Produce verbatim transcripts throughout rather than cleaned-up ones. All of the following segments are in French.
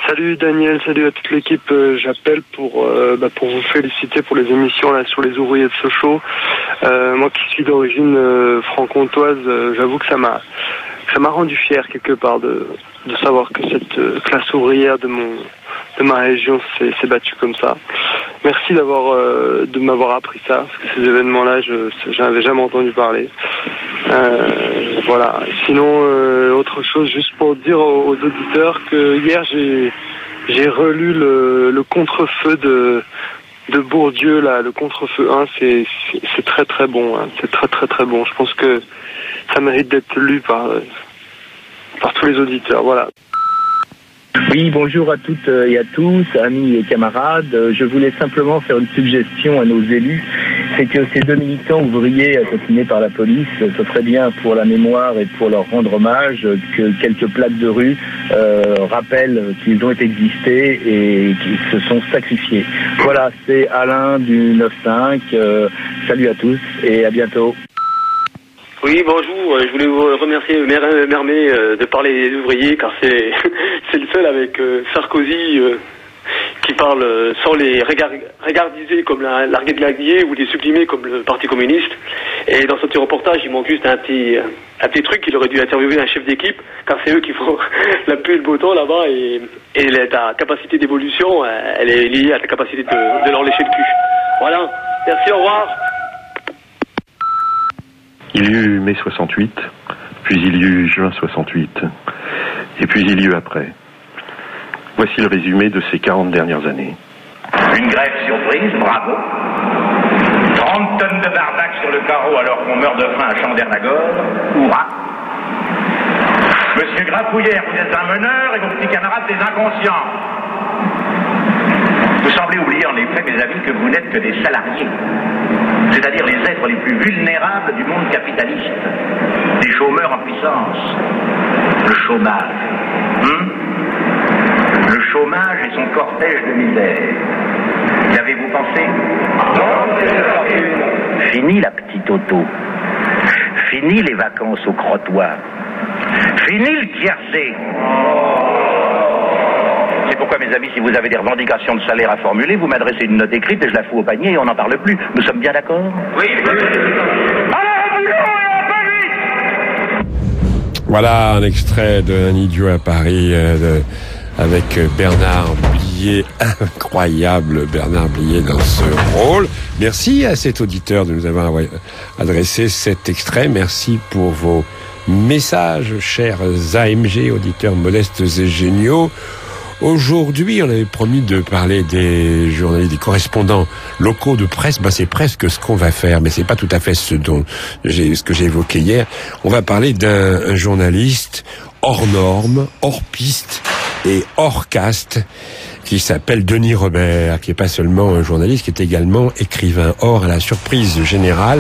Salut Daniel, salut à toute l'équipe. Euh, j'appelle pour euh, bah, pour vous féliciter pour les émissions là sur les ouvriers de Sochaux. Euh, moi qui suis d'origine euh, franc-comtoise, euh, j'avoue que ça m'a ça m'a rendu fier quelque part de de savoir que cette euh, classe ouvrière de mon de ma région s'est, s'est battue comme ça. Merci d'avoir euh, de m'avoir appris ça, parce que ces événements-là, je j'en avais jamais entendu parler. Euh, voilà. Sinon, euh, autre chose, juste pour dire aux, aux auditeurs que hier j'ai j'ai relu le, le contre-feu de de Bourdieu là, le contre-feu un, c'est, c'est c'est très très bon, hein. C'est très très très bon. Je pense que ça mérite d'être lu par par tous les auditeurs. Voilà. Oui, bonjour à toutes et à tous, amis et camarades. Je voulais simplement faire une suggestion à nos élus, c'est que ces deux militants ouvriers assassinés par la police, ce serait bien pour la mémoire et pour leur rendre hommage que quelques plaques de rue euh, rappellent qu'ils ont existé et qu'ils se sont sacrifiés. Voilà, c'est Alain du neuf cinq. Euh, salut à tous et à bientôt. Oui, bonjour. Je voulais vous remercier, Mermet, de parler des ouvriers, car c'est c'est le seul avec Sarkozy euh, qui parle sans les regardiser comme la, la Larguet ou les sublimer comme le Parti communiste. Et dans ce petit reportage, il manque juste un petit un petit truc. Il aurait dû interviewer un chef d'équipe, car c'est eux qui font la pluie et le beau temps là-bas. Et, et ta capacité d'évolution, elle est liée à ta capacité de, de leur lécher le cul. Voilà. Merci, au revoir. Il y eut mai soixante-huit, puis il y eut juin soixante-huit, et puis il y eut après. Voici le résumé de ces quarante dernières années. Une grève surprise, bravo. trente tonnes de barbac sur le carreau alors qu'on meurt de faim à Chandernagore, hurrah. Monsieur Grapouillère, vous êtes un meneur et vos petits camarades des inconscients. Vous semblez oublier en effet, mes amis, que vous n'êtes que des salariés. C'est-à-dire les êtres les plus vulnérables du monde capitaliste, des chômeurs en puissance. Le chômage. Hum le chômage et son cortège de misère. Y avez-vous pensé? Fini la petite auto. Fini les vacances au crottoir. Fini le tiercé. C'est pourquoi, mes amis, si vous avez des revendications de salaire à formuler, vous m'adressez une note écrite et je la fous au panier et on n'en parle plus. Nous sommes bien d'accord? Oui. Voilà un extrait d'un Idiot à Paris euh, de, avec Bernard Blier. Incroyable Bernard Blier dans ce rôle. Merci à cet auditeur de nous avoir adressé cet extrait. Merci pour vos messages, chers A M G, auditeurs modestes et géniaux. Aujourd'hui, on avait promis de parler des journalistes, des correspondants locaux de presse. Ben, c'est presque ce qu'on va faire, mais c'est pas tout à fait ce dont j'ai, ce que j'ai évoqué hier. On va parler d'un un journaliste hors norme, hors piste et hors caste, qui s'appelle Denis Robert, qui est pas seulement un journaliste, qui est également écrivain. Or, à la surprise générale,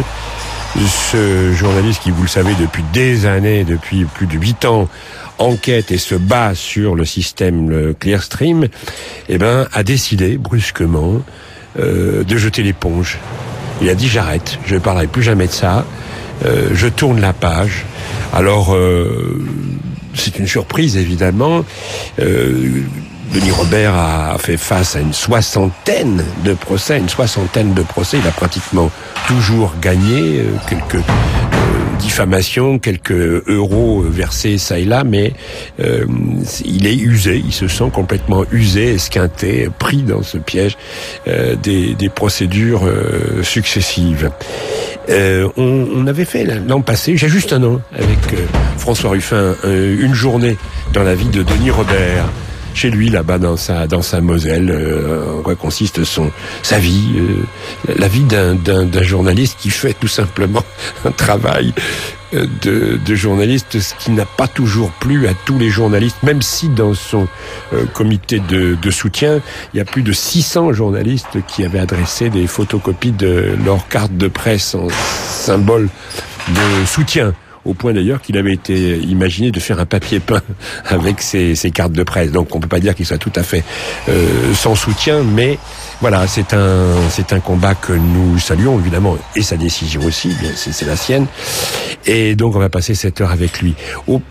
ce journaliste qui, vous le savez, depuis des années, depuis plus de huit ans, enquête et se bat sur le système le Clearstream, eh ben, a décidé brusquement euh, de jeter l'éponge. Il a dit j'arrête, je ne parlerai plus jamais de ça, euh, je tourne la page. Alors, euh, c'est une surprise évidemment. Euh, Denis Robert a fait face à une soixantaine de procès, une soixantaine de procès. Il a pratiquement toujours gagné, euh, quelques euh, diffamations, quelques euros versés ça et là, mais euh, il est usé, il se sent complètement usé, esquinté, pris dans ce piège euh, des, des procédures euh, successives. Euh, on, on avait fait l'an passé, j'ai juste un an, avec euh, François Ruffin, euh, une journée dans la vie de Denis Robert. Chez lui, là-bas, dans sa dans sa Moselle, euh, en quoi consiste son sa vie, euh, la vie d'un, d'un d'un journaliste qui fait tout simplement un travail de de journaliste, ce qui n'a pas toujours plu à tous les journalistes, même si dans son euh, comité de de soutien, il y a plus de six cents journalistes qui avaient adressé des photocopies de leur carte de presse en symbole de soutien. Au point d'ailleurs qu'il avait été imaginé de faire un papier peint avec ses, ses cartes de presse. Donc on peut pas dire qu'il soit tout à fait euh, sans soutien, mais voilà, c'est un c'est un combat que nous saluons évidemment, et sa décision aussi, bien c'est, c'est la sienne. Et donc on va passer cette heure avec lui. Au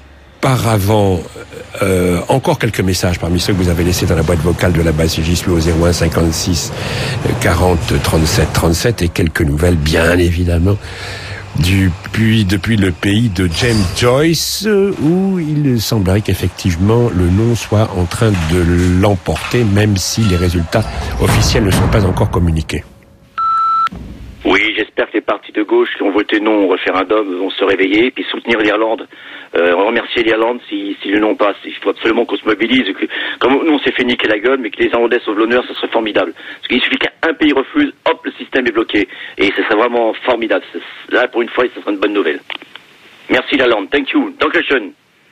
auparavant, euh, encore quelques messages parmi ceux que vous avez laissés dans la boîte vocale de la base J S L U au zéro un cinquante-six quarante trente-sept trente-sept et quelques nouvelles, bien évidemment, depuis, depuis le pays de James Joyce, où il semblerait qu'effectivement le non soit en train de l'emporter, même si les résultats officiels ne sont pas encore communiqués. Oui, j'espère que les partis de gauche qui ont voté non au référendum vont se réveiller et puis soutenir l'Irlande. Euh, remercier l'Irlande si, si le non passe. Il faut absolument qu'on se mobilise. Que, comme nous on s'est fait niquer la gueule, mais que les Irlandais sauvent l'honneur, ce serait formidable. Parce qu'il suffit qu'un pays refuse, hop, le système est bloqué. Et ce serait vraiment formidable. Là, pour une fois, ce serait une bonne nouvelle. Merci l'Irlande. Thank you. Dankeschön.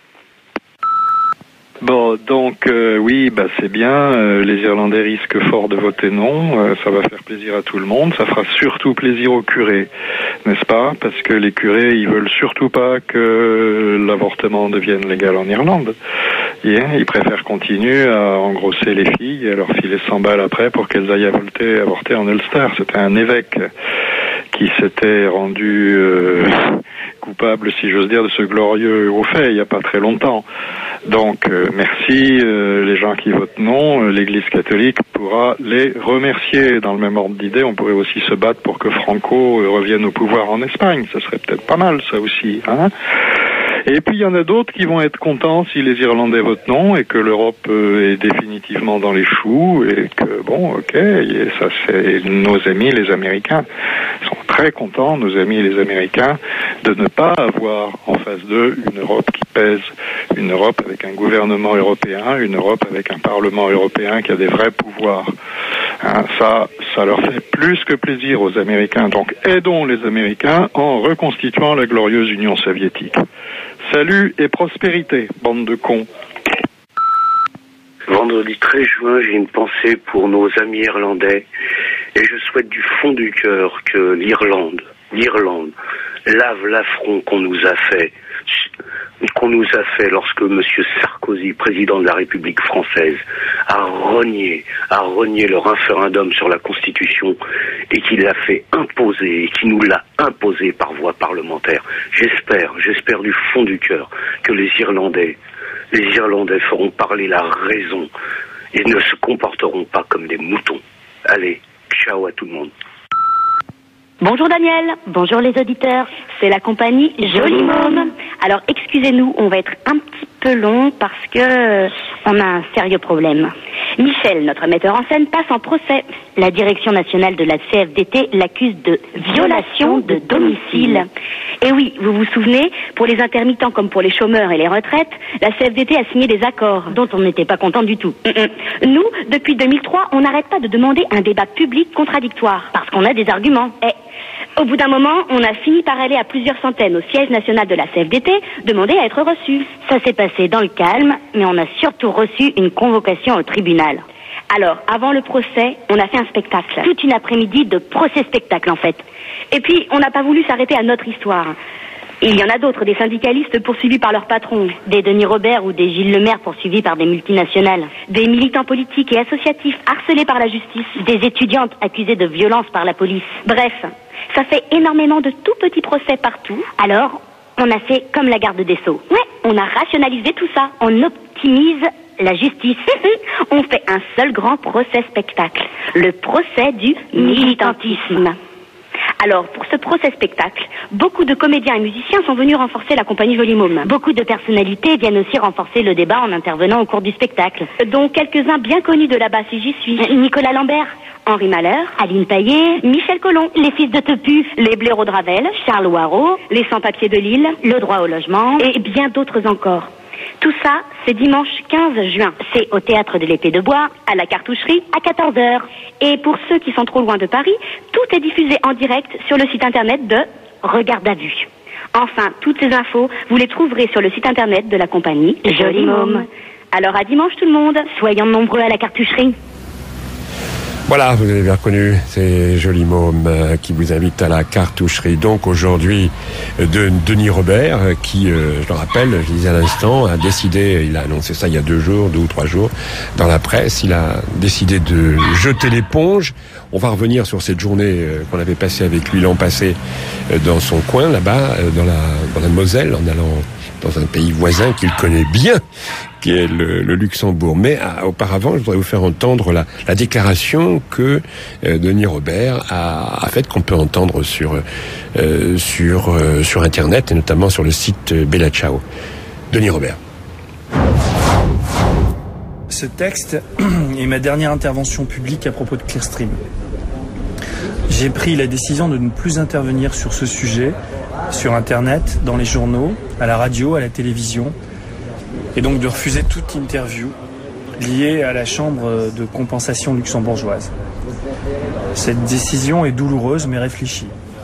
Bon, donc euh, oui, bah c'est bien. Euh, les Irlandais risquent fort de voter non. Euh, ça va faire plaisir à tout le monde. Ça fera surtout plaisir aux curés, n'est-ce pas? Parce que les curés, ils veulent surtout pas que l'avortement devienne légal en Irlande. Yeah, ils préfèrent continuer à engrosser les filles et à leur filer cent balles après pour qu'elles aillent avorter, avorter en Ulster. C'était un évêque qui s'était rendu euh, coupable, si j'ose dire, de ce glorieux au fait il n'y a pas très longtemps. Donc euh, merci euh, les gens qui votent non. Euh, L'Église catholique pourra les remercier. Dans le même ordre d'idée, on pourrait aussi se battre pour que Franco euh, revienne au pouvoir en Espagne. Ça serait peut-être pas mal, ça aussi, hein. Et puis il y en a d'autres qui vont être contents si les Irlandais votent non et que l'Europe euh, est définitivement dans les choux et que bon, ok, et ça c'est nos amis les Américains sont très contents, nos amis les Américains, de ne pas avoir en face d'eux une Europe qui pèse, une Europe avec un gouvernement européen, une Europe avec un Parlement européen qui a des vrais pouvoirs. Hein, ça, ça leur fait plus que plaisir aux Américains. Donc aidons les Américains en reconstituant la glorieuse Union soviétique. Salut et prospérité, bande de cons. Vendredi treize juin, j'ai une pensée pour nos amis irlandais et je souhaite du fond du cœur que l'Irlande, l'Irlande, lave l'affront qu'on nous a fait, qu'on nous a fait lorsque M. Sarkozy, président de la République française, a renié, a renié le référendum sur la Constitution et qu'il l'a fait imposer, et qui nous l'a imposé par voie parlementaire. J'espère, j'espère du fond du cœur que les Irlandais, les Irlandais feront parler la raison et ne se comporteront pas comme des moutons. Allez, ciao à tout le monde. Bonjour Daniel, bonjour les auditeurs, c'est la compagnie Joli Môme. Alors excusez-nous, on va être un petit peu long parce que euh, on a un sérieux problème. Michel, notre metteur en scène, passe en procès. La direction nationale de la C F D T l'accuse de violation de domicile. Et oui, vous vous souvenez, pour les intermittents comme pour les chômeurs et les retraites, la C F D T a signé des accords dont on n'était pas content du tout. Nous, depuis deux mille trois, on n'arrête pas de demander un débat public contradictoire parce qu'on a des arguments. Et au bout d'un moment, on a fini par aller à plusieurs centaines au siège national de la C F D T demander à être reçus. Ça s'est passé dans le calme, mais on a surtout reçu une convocation au tribunal. Alors, avant le procès, on a fait un spectacle. Toute une après-midi de procès-spectacle, en fait. Et puis, on n'a pas voulu s'arrêter à notre histoire. Il y en a d'autres, des syndicalistes poursuivis par leurs patrons, des Denis Robert ou des Gilles Lemaire poursuivis par des multinationales, des militants politiques et associatifs harcelés par la justice, des étudiantes accusées de violence par la police. Bref, ça fait énormément de tout petits procès partout. Alors, on a fait comme la garde des Sceaux. Ouais, on a rationalisé tout ça. On optimise la justice. On fait un seul grand procès-spectacle. Le procès du militantisme. Alors, pour ce procès-spectacle, beaucoup de comédiens et musiciens sont venus renforcer la compagnie Joli Môme. Beaucoup de personnalités viennent aussi renforcer le débat en intervenant au cours du spectacle, dont quelques-uns bien connus de là-bas si j'y suis. Nicolas Lambert, Henri Malheur, Aline Paillet, Michel Collomb, les fils de Tepu, les blaireaux de Ravel, Charles Ouarot, les sans-papiers de Lille, le droit au logement et bien d'autres encore. Tout ça, c'est dimanche quinze juin. C'est au Théâtre de l'Épée de Bois, à la Cartoucherie, à quatorze heures. Et pour ceux qui sont trop loin de Paris, tout est diffusé en direct sur le site internet de Regarde à vue. Enfin, toutes ces infos, vous les trouverez sur le site internet de la compagnie Joli Môme. Alors à dimanche tout le monde, soyons nombreux à la Cartoucherie. Voilà, vous avez bien reconnu, c'est Joli Môme euh, qui vous invite à la Cartoucherie. Donc aujourd'hui, de Denis Robert, euh, qui, euh, je le rappelle, je disais à l'instant, a décidé, il a annoncé ça il y a deux jours, deux ou trois jours, dans la presse, il a décidé de jeter l'éponge. On va revenir sur cette journée euh, qu'on avait passée avec lui l'an passé euh, dans son coin, là-bas, euh, dans la, dans la Moselle, en allant dans un pays voisin qu'il connaît bien, qui est le, le Luxembourg. Mais ah, auparavant, je voudrais vous faire entendre la, la déclaration que euh, Denis Robert a, a faite, qu'on peut entendre sur euh, sur euh, sur Internet et notamment sur le site Bella Ciao. Denis Robert. Ce texte est ma dernière intervention publique à propos de Clearstream. J'ai pris la décision de ne plus intervenir sur ce sujet, sur Internet, dans les journaux, à la radio, à la télévision, et donc de refuser toute interview liée à la Chambre de compensation luxembourgeoise. Cette décision est douloureuse mais réfléchie.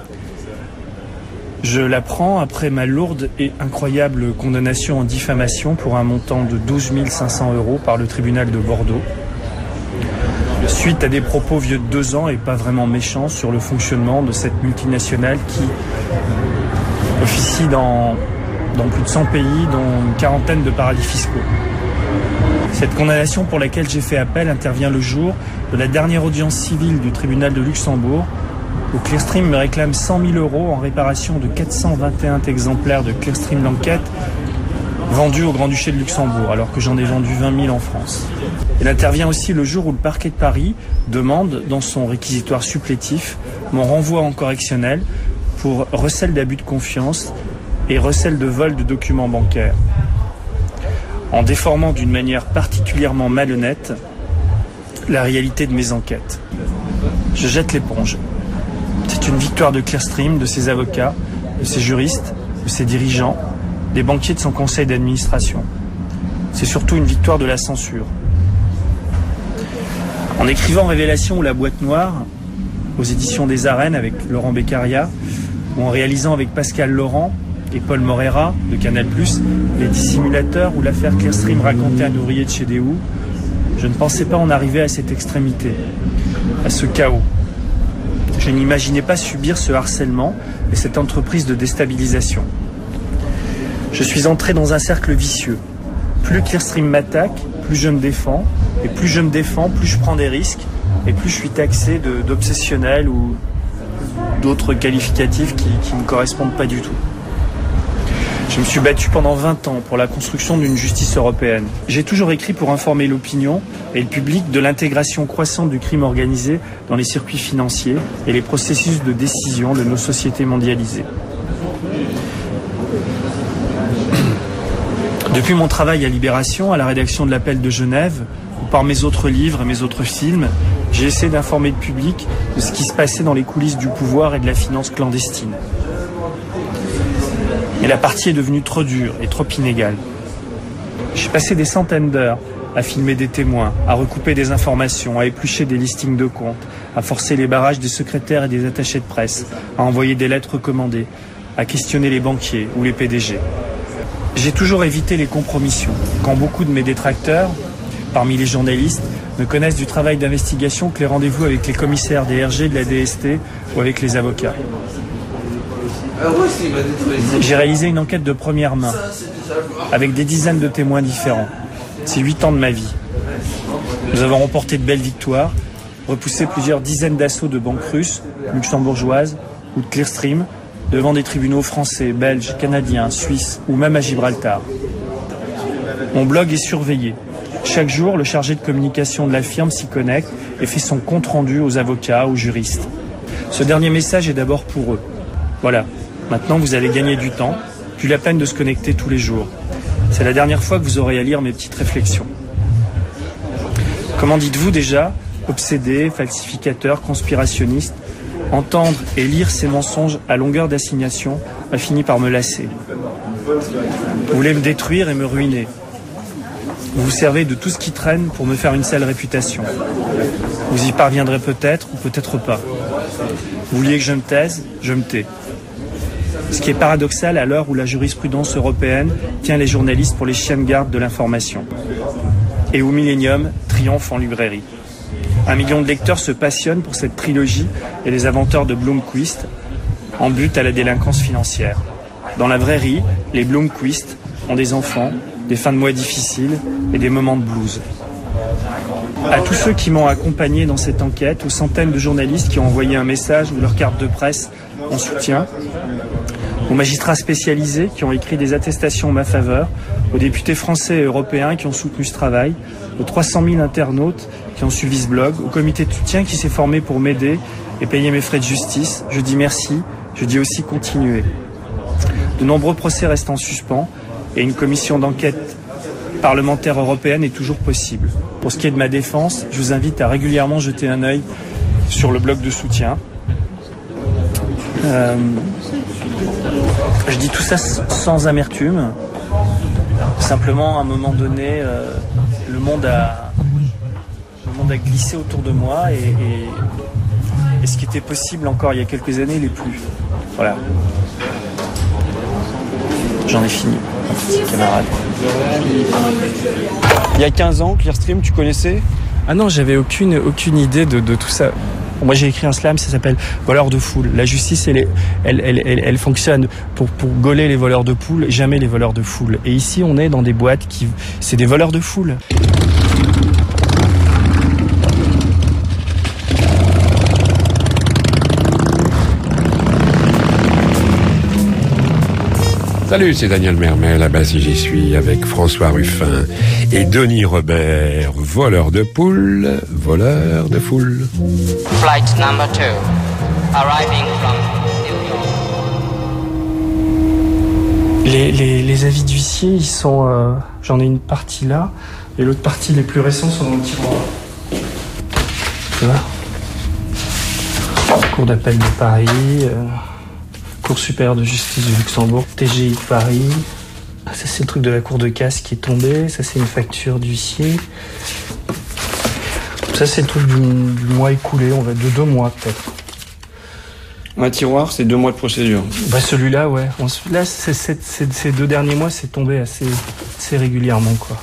Je la prends après ma lourde et incroyable condamnation en diffamation pour un montant de douze mille cinq cents euros par le tribunal de Bordeaux, suite à des propos vieux de deux ans et pas vraiment méchants sur le fonctionnement de cette multinationale qui officie dans, dans plus de cent pays, dont une quarantaine de paradis fiscaux. Cette condamnation pour laquelle j'ai fait appel intervient le jour de la dernière audience civile du tribunal de Luxembourg, où Clearstream me réclame cent mille euros en réparation de quatre cent vingt et un exemplaires de Clearstream L'Enquête vendus au Grand-Duché de Luxembourg, alors que j'en ai vendu vingt mille en France. Elle intervient aussi le jour où le parquet de Paris demande, dans son réquisitoire supplétif, mon renvoi en correctionnel pour recel d'abus de confiance et recel de vol de documents bancaires, en déformant d'une manière particulièrement malhonnête la réalité de mes enquêtes. Je jette l'éponge. C'est une victoire de Clearstream, de ses avocats, de ses juristes, de ses dirigeants, des banquiers de son conseil d'administration. C'est surtout une victoire de la censure. En écrivant Révélation ou La Boîte Noire, aux éditions des Arènes avec Laurent Beccaria, ou en réalisant avec Pascal Laurent et Paul Morera de Canal plus, Les Dissimulateurs ou l'affaire Clearstream racontée à un ouvrier de chez Daewoo, je ne pensais pas en arriver à cette extrémité, à ce chaos. Je n'imaginais pas subir ce harcèlement et cette entreprise de déstabilisation. Je suis entré dans un cercle vicieux. Plus Clearstream m'attaque, plus je me défends, et plus je me défends, plus je prends des risques, et plus je suis taxé de, d'obsessionnel ou d'autres qualificatifs qui, qui ne correspondent pas du tout. Je me suis battu pendant vingt ans pour la construction d'une justice européenne. J'ai toujours écrit pour informer l'opinion et le public de l'intégration croissante du crime organisé dans les circuits financiers et les processus de décision de nos sociétés mondialisées. Depuis mon travail à Libération, à la rédaction de l'Appel de Genève, ou par mes autres livres et mes autres films, j'ai essayé d'informer le public de ce qui se passait dans les coulisses du pouvoir et de la finance clandestine. Mais la partie est devenue trop dure et trop inégale. J'ai passé des centaines d'heures à filmer des témoins, à recouper des informations, à éplucher des listings de comptes, à forcer les barrages des secrétaires et des attachés de presse, à envoyer des lettres recommandées, à questionner les banquiers ou les P D G. J'ai toujours évité les compromissions, quand beaucoup de mes détracteurs, parmi les journalistes, ne connaissent du travail d'investigation que les rendez-vous avec les commissaires des R G de la D S T ou avec les avocats. J'ai réalisé une enquête de première main, avec des dizaines de témoins différents. C'est huit ans de ma vie. Nous avons remporté de belles victoires, repoussé plusieurs dizaines d'assauts de banques russes, luxembourgeoises ou de Clearstream, devant des tribunaux français, belges, canadiens, suisses ou même à Gibraltar. Mon blog est surveillé. Chaque jour, le chargé de communication de la firme s'y connecte et fait son compte-rendu aux avocats, aux juristes. Ce dernier message est d'abord pour eux. Voilà, maintenant vous allez gagner du temps, plus la peine de se connecter tous les jours. C'est la dernière fois que vous aurez à lire mes petites réflexions. Comment dites-vous déjà, obsédé, falsificateur, conspirationniste, entendre et lire ces mensonges à longueur d'assignation a fini par me lasser. Vous voulez me détruire et me ruiner. Vous vous servez de tout ce qui traîne pour me faire une sale réputation. Vous y parviendrez peut-être ou peut-être pas. Vous vouliez que je me taise, je me tais. Ce qui est paradoxal à l'heure où la jurisprudence européenne tient les journalistes pour les chiens de garde de l'information. Et où Millennium triomphe en librairie. Un million de lecteurs se passionnent pour cette trilogie et les inventeurs de Blomquist en but à la délinquance financière. Dans la vraie vie, les Blomquist ont des enfants, des fins de mois difficiles et des moments de blues. À tous ceux qui m'ont accompagné dans cette enquête, aux centaines de journalistes qui ont envoyé un message ou leur carte de presse en soutien, aux magistrats spécialisés qui ont écrit des attestations en ma faveur, aux députés français et européens qui ont soutenu ce travail, aux trois cent mille internautes qui ont suivi ce blog, au comité de soutien qui s'est formé pour m'aider et payer mes frais de justice. Je dis merci, je dis aussi continuez. De nombreux procès restent en suspens et une commission d'enquête parlementaire européenne est toujours possible. Pour ce qui est de ma défense, je vous invite à régulièrement jeter un œil sur le blog de soutien. Euh, je dis tout ça sans amertume. Simplement, à un moment donné, euh, le monde a, le monde a glissé autour de moi et, et, et ce qui était possible encore il y a quelques années, l'est plus. Voilà. J'en ai fini, camarade. Il y a quinze ans, Clearstream, tu connaissais ? Ah non, j'avais aucune, aucune idée de, de tout ça. Moi, j'ai écrit un slam, ça s'appelle Voleurs de foule. La justice, elle, est, elle, elle, elle, elle fonctionne pour, pour gauler les voleurs de poule, jamais les voleurs de foule. Et ici, on est dans des boîtes qui... C'est des voleurs de foule. Salut, c'est Daniel Mermel, là-bas si j'y suis, avec François Ruffin et Denis Robert, voleur de poules, voleur de foule. Flight number two, arriving from New York. Les, les, les avis d'huissier, ils sont... Euh, j'en ai une partie là, et l'autre partie, les plus récents, sont dans le tiroir. Tu vois ? Cour d'appel de Paris... Euh... Cour supérieure de justice du Luxembourg, T G I de Paris. Ça, c'est le truc de la cour de casse qui est tombé. Ça, c'est une facture d'huissier. Ça, c'est le truc du, du mois écoulé, on va de deux mois peut-être. Un tiroir, c'est deux mois de procédure. Bah, celui-là, ouais. Là, c'est, c'est, c'est, ces deux derniers mois, c'est tombé assez, assez régulièrement, quoi.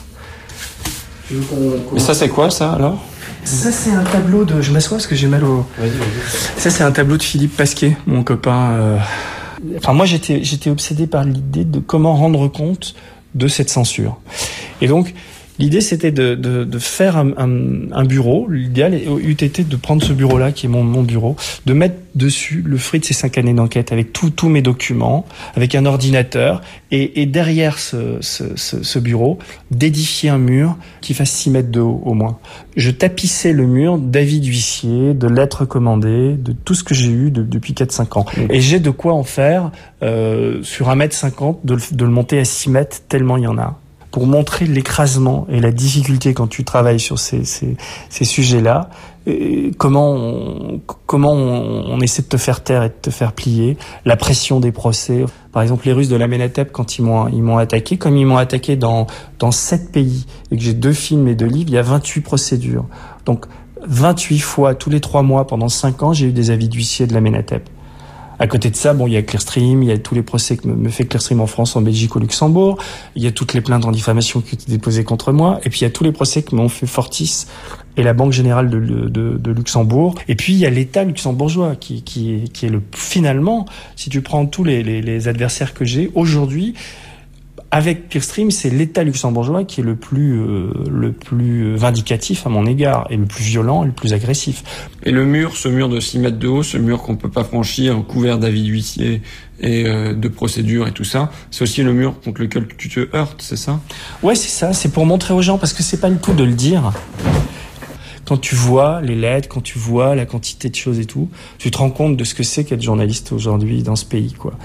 Et ça, c'est quoi, ça, alors ? Ça, c'est un tableau de... Je m'assois parce que j'ai mal au... Vas-y, vas-y. Ça, c'est un tableau de Philippe Pasquet, mon copain. Euh... Enfin, moi, j'étais, j'étais obsédé par l'idée de comment rendre compte de cette censure. Et donc, l'idée, c'était de, de, de faire un, un, un bureau. L'idéal eût été de prendre ce bureau-là, qui est mon, mon bureau, de mettre dessus le fruit de ces cinq années d'enquête, avec tous mes documents, avec un ordinateur, et, et derrière ce, ce, ce, ce bureau, d'édifier un mur qui fasse six mètres de haut, au moins. Je tapissais le mur d'avis d'huissier, de lettres commandées, de tout ce que j'ai eu de, depuis quatre cinq ans. Et j'ai de quoi en faire, euh, sur un mètre cinquante, de, de le monter à six mètres, tellement il y en a. Pour montrer l'écrasement et la difficulté quand tu travailles sur ces, ces, ces sujets-là, et comment, on, comment on, on essaie de te faire taire et de te faire plier, la pression des procès. Par exemple, les Russes de l'Amenhotep, quand ils m'ont, ils m'ont attaqué, comme ils m'ont attaqué dans, dans sept pays, et que j'ai deux films et deux livres, il y a vingt-huit procédures. Donc, vingt-huit fois, tous les trois mois, pendant cinq ans, j'ai eu des avis d'huissier de l'Amenhotep. À côté de ça, bon, il y a Clearstream, il y a tous les procès que me fait Clearstream en France, en Belgique, au Luxembourg. Il y a toutes les plaintes en diffamation qui ont été déposées contre moi. Et puis, il y a tous les procès que m'ont fait Fortis et la Banque Générale de, de, de Luxembourg. Et puis, il y a l'État luxembourgeois qui, qui, est, qui est le, finalement, si tu prends tous les, les, les adversaires que j'ai, aujourd'hui, avec Clearstream, c'est l'État luxembourgeois qui est le plus, euh, le plus vindicatif à mon égard, et le plus violent, et le plus agressif. Et le mur, ce mur de six mètres de haut, ce mur qu'on peut pas franchir, couvert d'avis d'huissier et euh, de procédures et tout ça, c'est aussi le mur contre lequel tu te heurtes, c'est ça ? Ouais, c'est ça, c'est pour montrer aux gens, parce que c'est pas le tout de le dire. Quand tu vois les lettres, quand tu vois la quantité de choses et tout, tu te rends compte de ce que c'est qu'être journaliste aujourd'hui dans ce pays, quoi.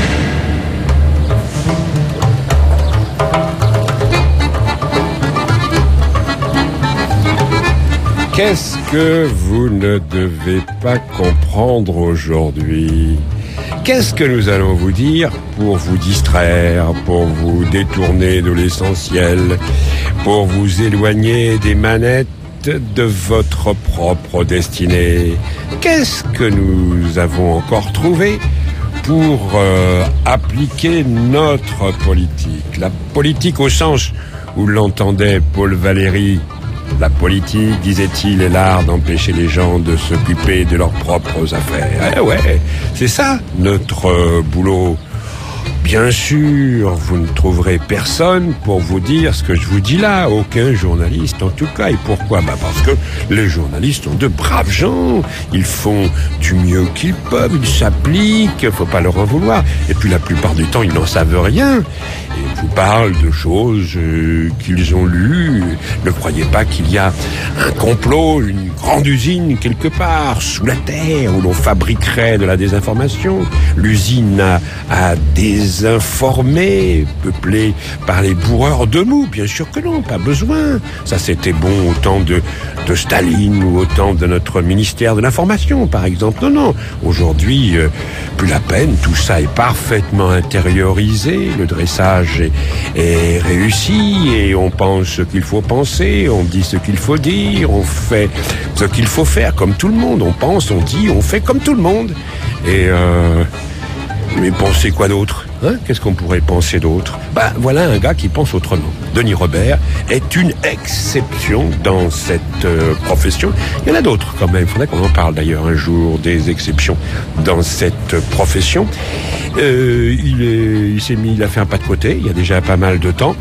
Qu'est-ce que vous ne devez pas comprendre aujourd'hui ? Qu'est-ce que nous allons vous dire pour vous distraire, pour vous détourner de l'essentiel, pour vous éloigner des manettes de votre propre destinée ? Qu'est-ce que nous avons encore trouvé pour euh, appliquer notre politique ? La politique au sens où l'entendait Paul Valéry. La politique, disait-il, est l'art d'empêcher les gens de s'occuper de leurs propres affaires. Eh ouais, c'est ça, notre euh, boulot. Bien sûr, vous ne trouverez personne pour vous dire ce que je vous dis là, aucun journaliste en tout cas. Et pourquoi ? Bah parce que les journalistes sont de braves gens, ils font du mieux qu'ils peuvent, ils s'appliquent, faut pas leur en vouloir. Et puis la plupart du temps, ils n'en savent rien. Et ils vous parlent de choses euh, qu'ils ont lues. Ne croyez pas qu'il y a un complot, une grande usine quelque part sous la terre où l'on fabriquerait de la désinformation. L'usine a, a désinformé, peuplée par les bourreurs de mou. Bien sûr que non, pas besoin. Ça, c'était bon au temps de, de Staline ou au temps de notre ministère de l'Information, par exemple. Non, non. Aujourd'hui, euh, plus la peine. Tout ça est parfaitement intériorisé. Le dressage est, est réussi et on pense ce qu'il faut penser, on dit ce qu'il faut dire, on fait ce qu'il faut faire comme tout le monde. On pense, on dit, on fait comme tout le monde. Et euh, mais penser quoi d'autre ? Hein ? Qu'est-ce qu'on pourrait penser d'autre ? Bah voilà un gars qui pense autrement. Denis Robert est une exception dans cette euh, profession. Il y en a d'autres quand même. Il faudrait qu'on en parle d'ailleurs un jour des exceptions dans cette profession. Euh, il, est, il s'est mis, il a fait un pas de côté. Il y a déjà pas mal de temps.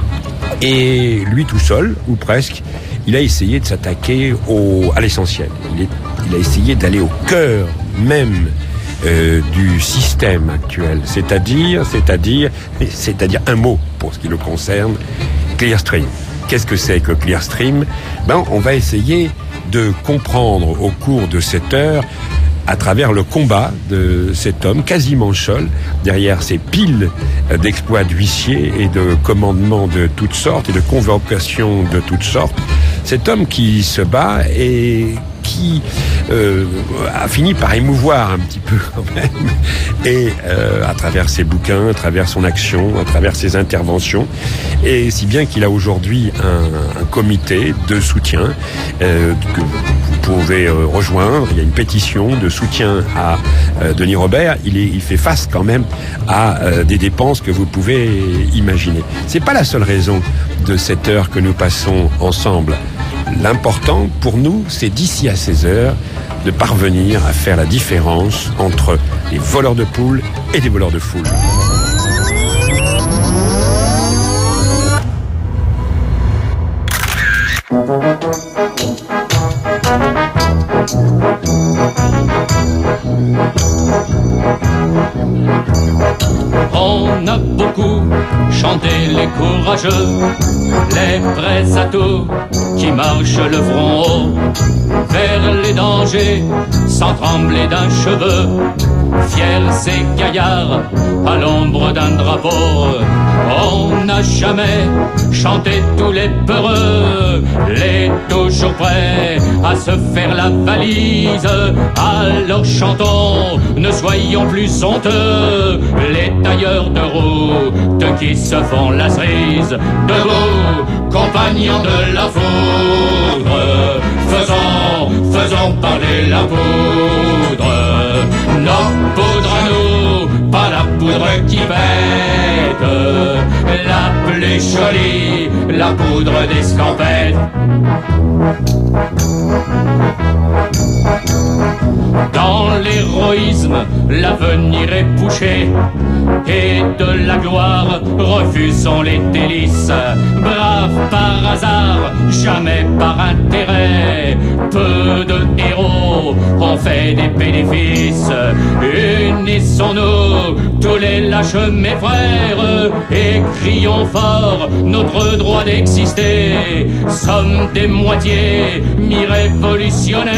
Et lui tout seul, ou presque, il a essayé de s'attaquer au, à l'essentiel. Il, est, il a essayé d'aller au cœur même Euh, du système actuel, c'est-à-dire, c'est-à-dire, c'est-à-dire un mot pour ce qui le concerne, Clearstream. Qu'est-ce que c'est que Clearstream ? Ben, on va essayer de comprendre au cours de cette heure, à travers le combat de cet homme quasiment seul, derrière ces piles d'exploits d'huissiers et de commandements de toutes sortes et de convocations de toutes sortes, cet homme qui se bat et qui euh, a fini par émouvoir un petit peu quand même, et euh, à travers ses bouquins, à travers son action, à travers ses interventions, et si bien qu'il a aujourd'hui un, un comité de soutien euh, que vous pouvez euh, rejoindre. Il y a une pétition de soutien à euh, Denis Robert. Il, est, il fait face quand même à euh, des dépenses que vous pouvez imaginer. C'est pas la seule raison de cette heure que nous passons ensemble. L'important pour nous, c'est d'ici à seize heures de parvenir à faire la différence entre les voleurs de poules et des voleurs de foules. On a beaucoup chanté les courageux, les prêts à tout, qui marchent le front haut, vers les dangers, sans trembler d'un cheveu, fiers et gaillards, à l'ombre d'un drapeau. On n'a jamais chanté tous les peureux, les toujours prêts à se faire la valise. Alors chantons, ne soyons plus honteux, les tailleurs de route qui se font la cerise. Debout, compagnons de la foudre, faisons, faisons parler la poudre. Nos poudres à nous, pas la poudre qui pète, la plus jolie, la poudre d'escampette. Dans l'héroïsme, l'avenir est bouché, et de la gloire, refusons les délices. Braves par hasard, jamais par intérêt, peu de héros ont fait des bénéfices. Unissons-nous, tous les lâches mes frères, et crions fort notre droit d'exister. Sommes des moitiés mi-révolutionnaires,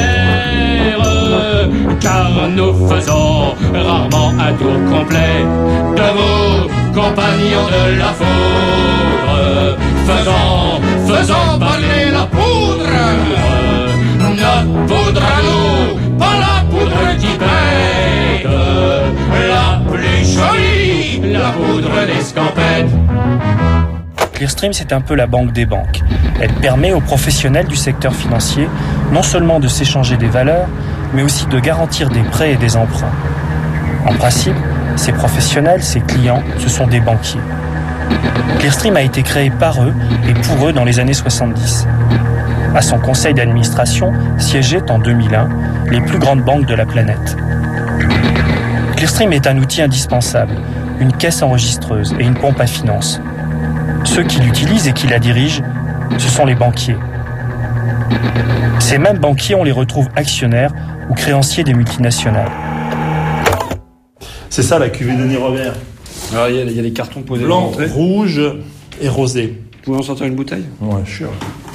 car nous faisons rarement un tour complet. Debout, compagnons de la foudre, faisons, faisons parler la poudre. Notre poudre à nous, pas la poudre qui pète, la plus jolie, la poudre d'escampette. Clearstream, c'est un peu la banque des banques. Elle permet aux professionnels du secteur financier non seulement de s'échanger des valeurs, mais aussi de garantir des prêts et des emprunts. En principe, ces professionnels, ces clients, ce sont des banquiers. Clearstream a été créé par eux et pour eux dans les années soixante-dix. À son conseil d'administration siégeaient en deux mille un les plus grandes banques de la planète. Clearstream est un outil indispensable, une caisse enregistreuse et une pompe à finances. Ceux qui l'utilisent et qui la dirigent, ce sont les banquiers. Ces mêmes banquiers, on les retrouve actionnaires ou créanciers des multinationales. C'est ça la cuvée Denis Robert. Alors il y a, il y a des cartons posés. Blanc, rouge et rosé. Vous pouvez en sortir une bouteille ? Ouais, sûr.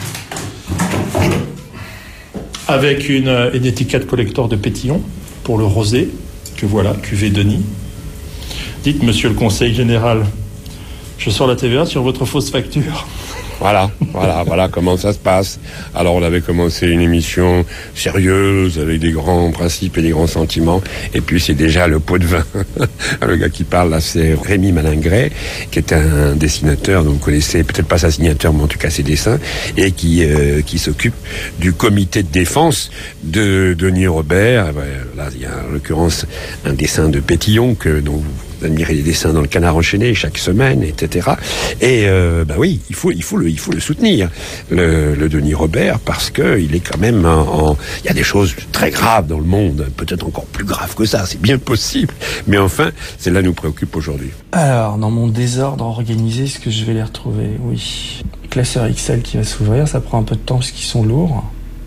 Avec une, une étiquette collector de Pétillon pour le rosé, que voilà, cuvée Denis. Dites, monsieur le conseil général, je sors la T V A sur votre fausse facture. Voilà, voilà, voilà comment ça se passe. Alors on avait commencé une émission sérieuse avec des grands principes et des grands sentiments, et puis c'est déjà le pot de vin. Le gars qui parle là, c'est Rémi Malingret, qui est un dessinateur dont vous connaissez peut-être pas sa signature, mais en tout cas ses dessins, et qui euh, qui s'occupe du comité de défense de Denis Robert. Là, il y a en l'occurrence un dessin de Pétillon que dont vous admirez les dessins dans le Canard enchaîné chaque semaine, et cetera. Et euh, bah oui, il faut il faut le il faut le soutenir, le, le Denis Robert, parce que il est quand même en, en il y a des choses très graves dans le monde, peut-être encore plus graves que ça, c'est bien possible. Mais enfin, celle-là nous préoccupe aujourd'hui. Alors, dans mon désordre organisé, est-ce que je vais les retrouver ? Oui. Classeur X L qui va s'ouvrir, ça prend un peu de temps parce qu'ils sont lourds.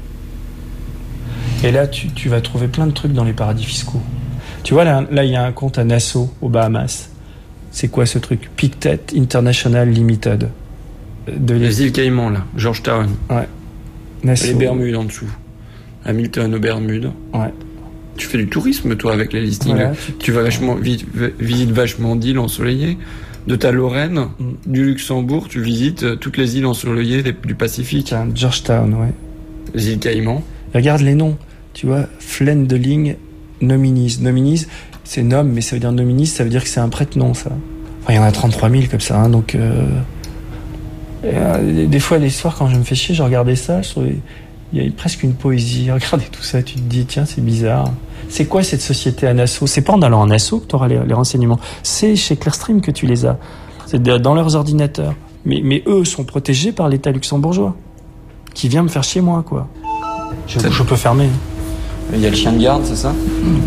Et là, tu, tu vas trouver plein de trucs dans les paradis fiscaux. Tu vois, là, là, il y a un compte à Nassau, aux Bahamas. C'est quoi ce truc ? Pictet International Limited. De les... les îles Caïmans, là. Georgetown. Ouais. Nassau. Les Bermudes en dessous. Hamilton aux Bermudes. Ouais. Tu fais du tourisme, toi, avec les listings. Voilà, tu, tu vas vachement, vi, visites vachement d'îles ensoleillées. De ta Lorraine, mm. du Luxembourg, tu visites toutes les îles ensoleillées du Pacifique. Tiens, Georgetown, ouais. Les îles Caïmans. Regarde les noms. Tu vois, Flendeling Nominis. Nominis, c'est nom, mais ça veut dire nominis, ça veut dire que c'est un prête-nom, ça. Enfin, il y en a trente-trois mille comme ça, hein, donc... Euh... Et, euh, des fois, les soirs, quand je me fais chier, je regardais ça, je trouvais... Il y a presque une poésie. Regardez tout ça, tu te dis, tiens, c'est bizarre. C'est quoi cette société à Nassau ? C'est pas en allant à Nassau que tu auras les, les renseignements. C'est chez Clearstream que tu les as. C'est dans leurs ordinateurs. Mais, mais eux sont protégés par l'État luxembourgeois, qui vient me faire chier moi, quoi. Je, je peux fermer. Il y a le chien de garde, c'est ça ?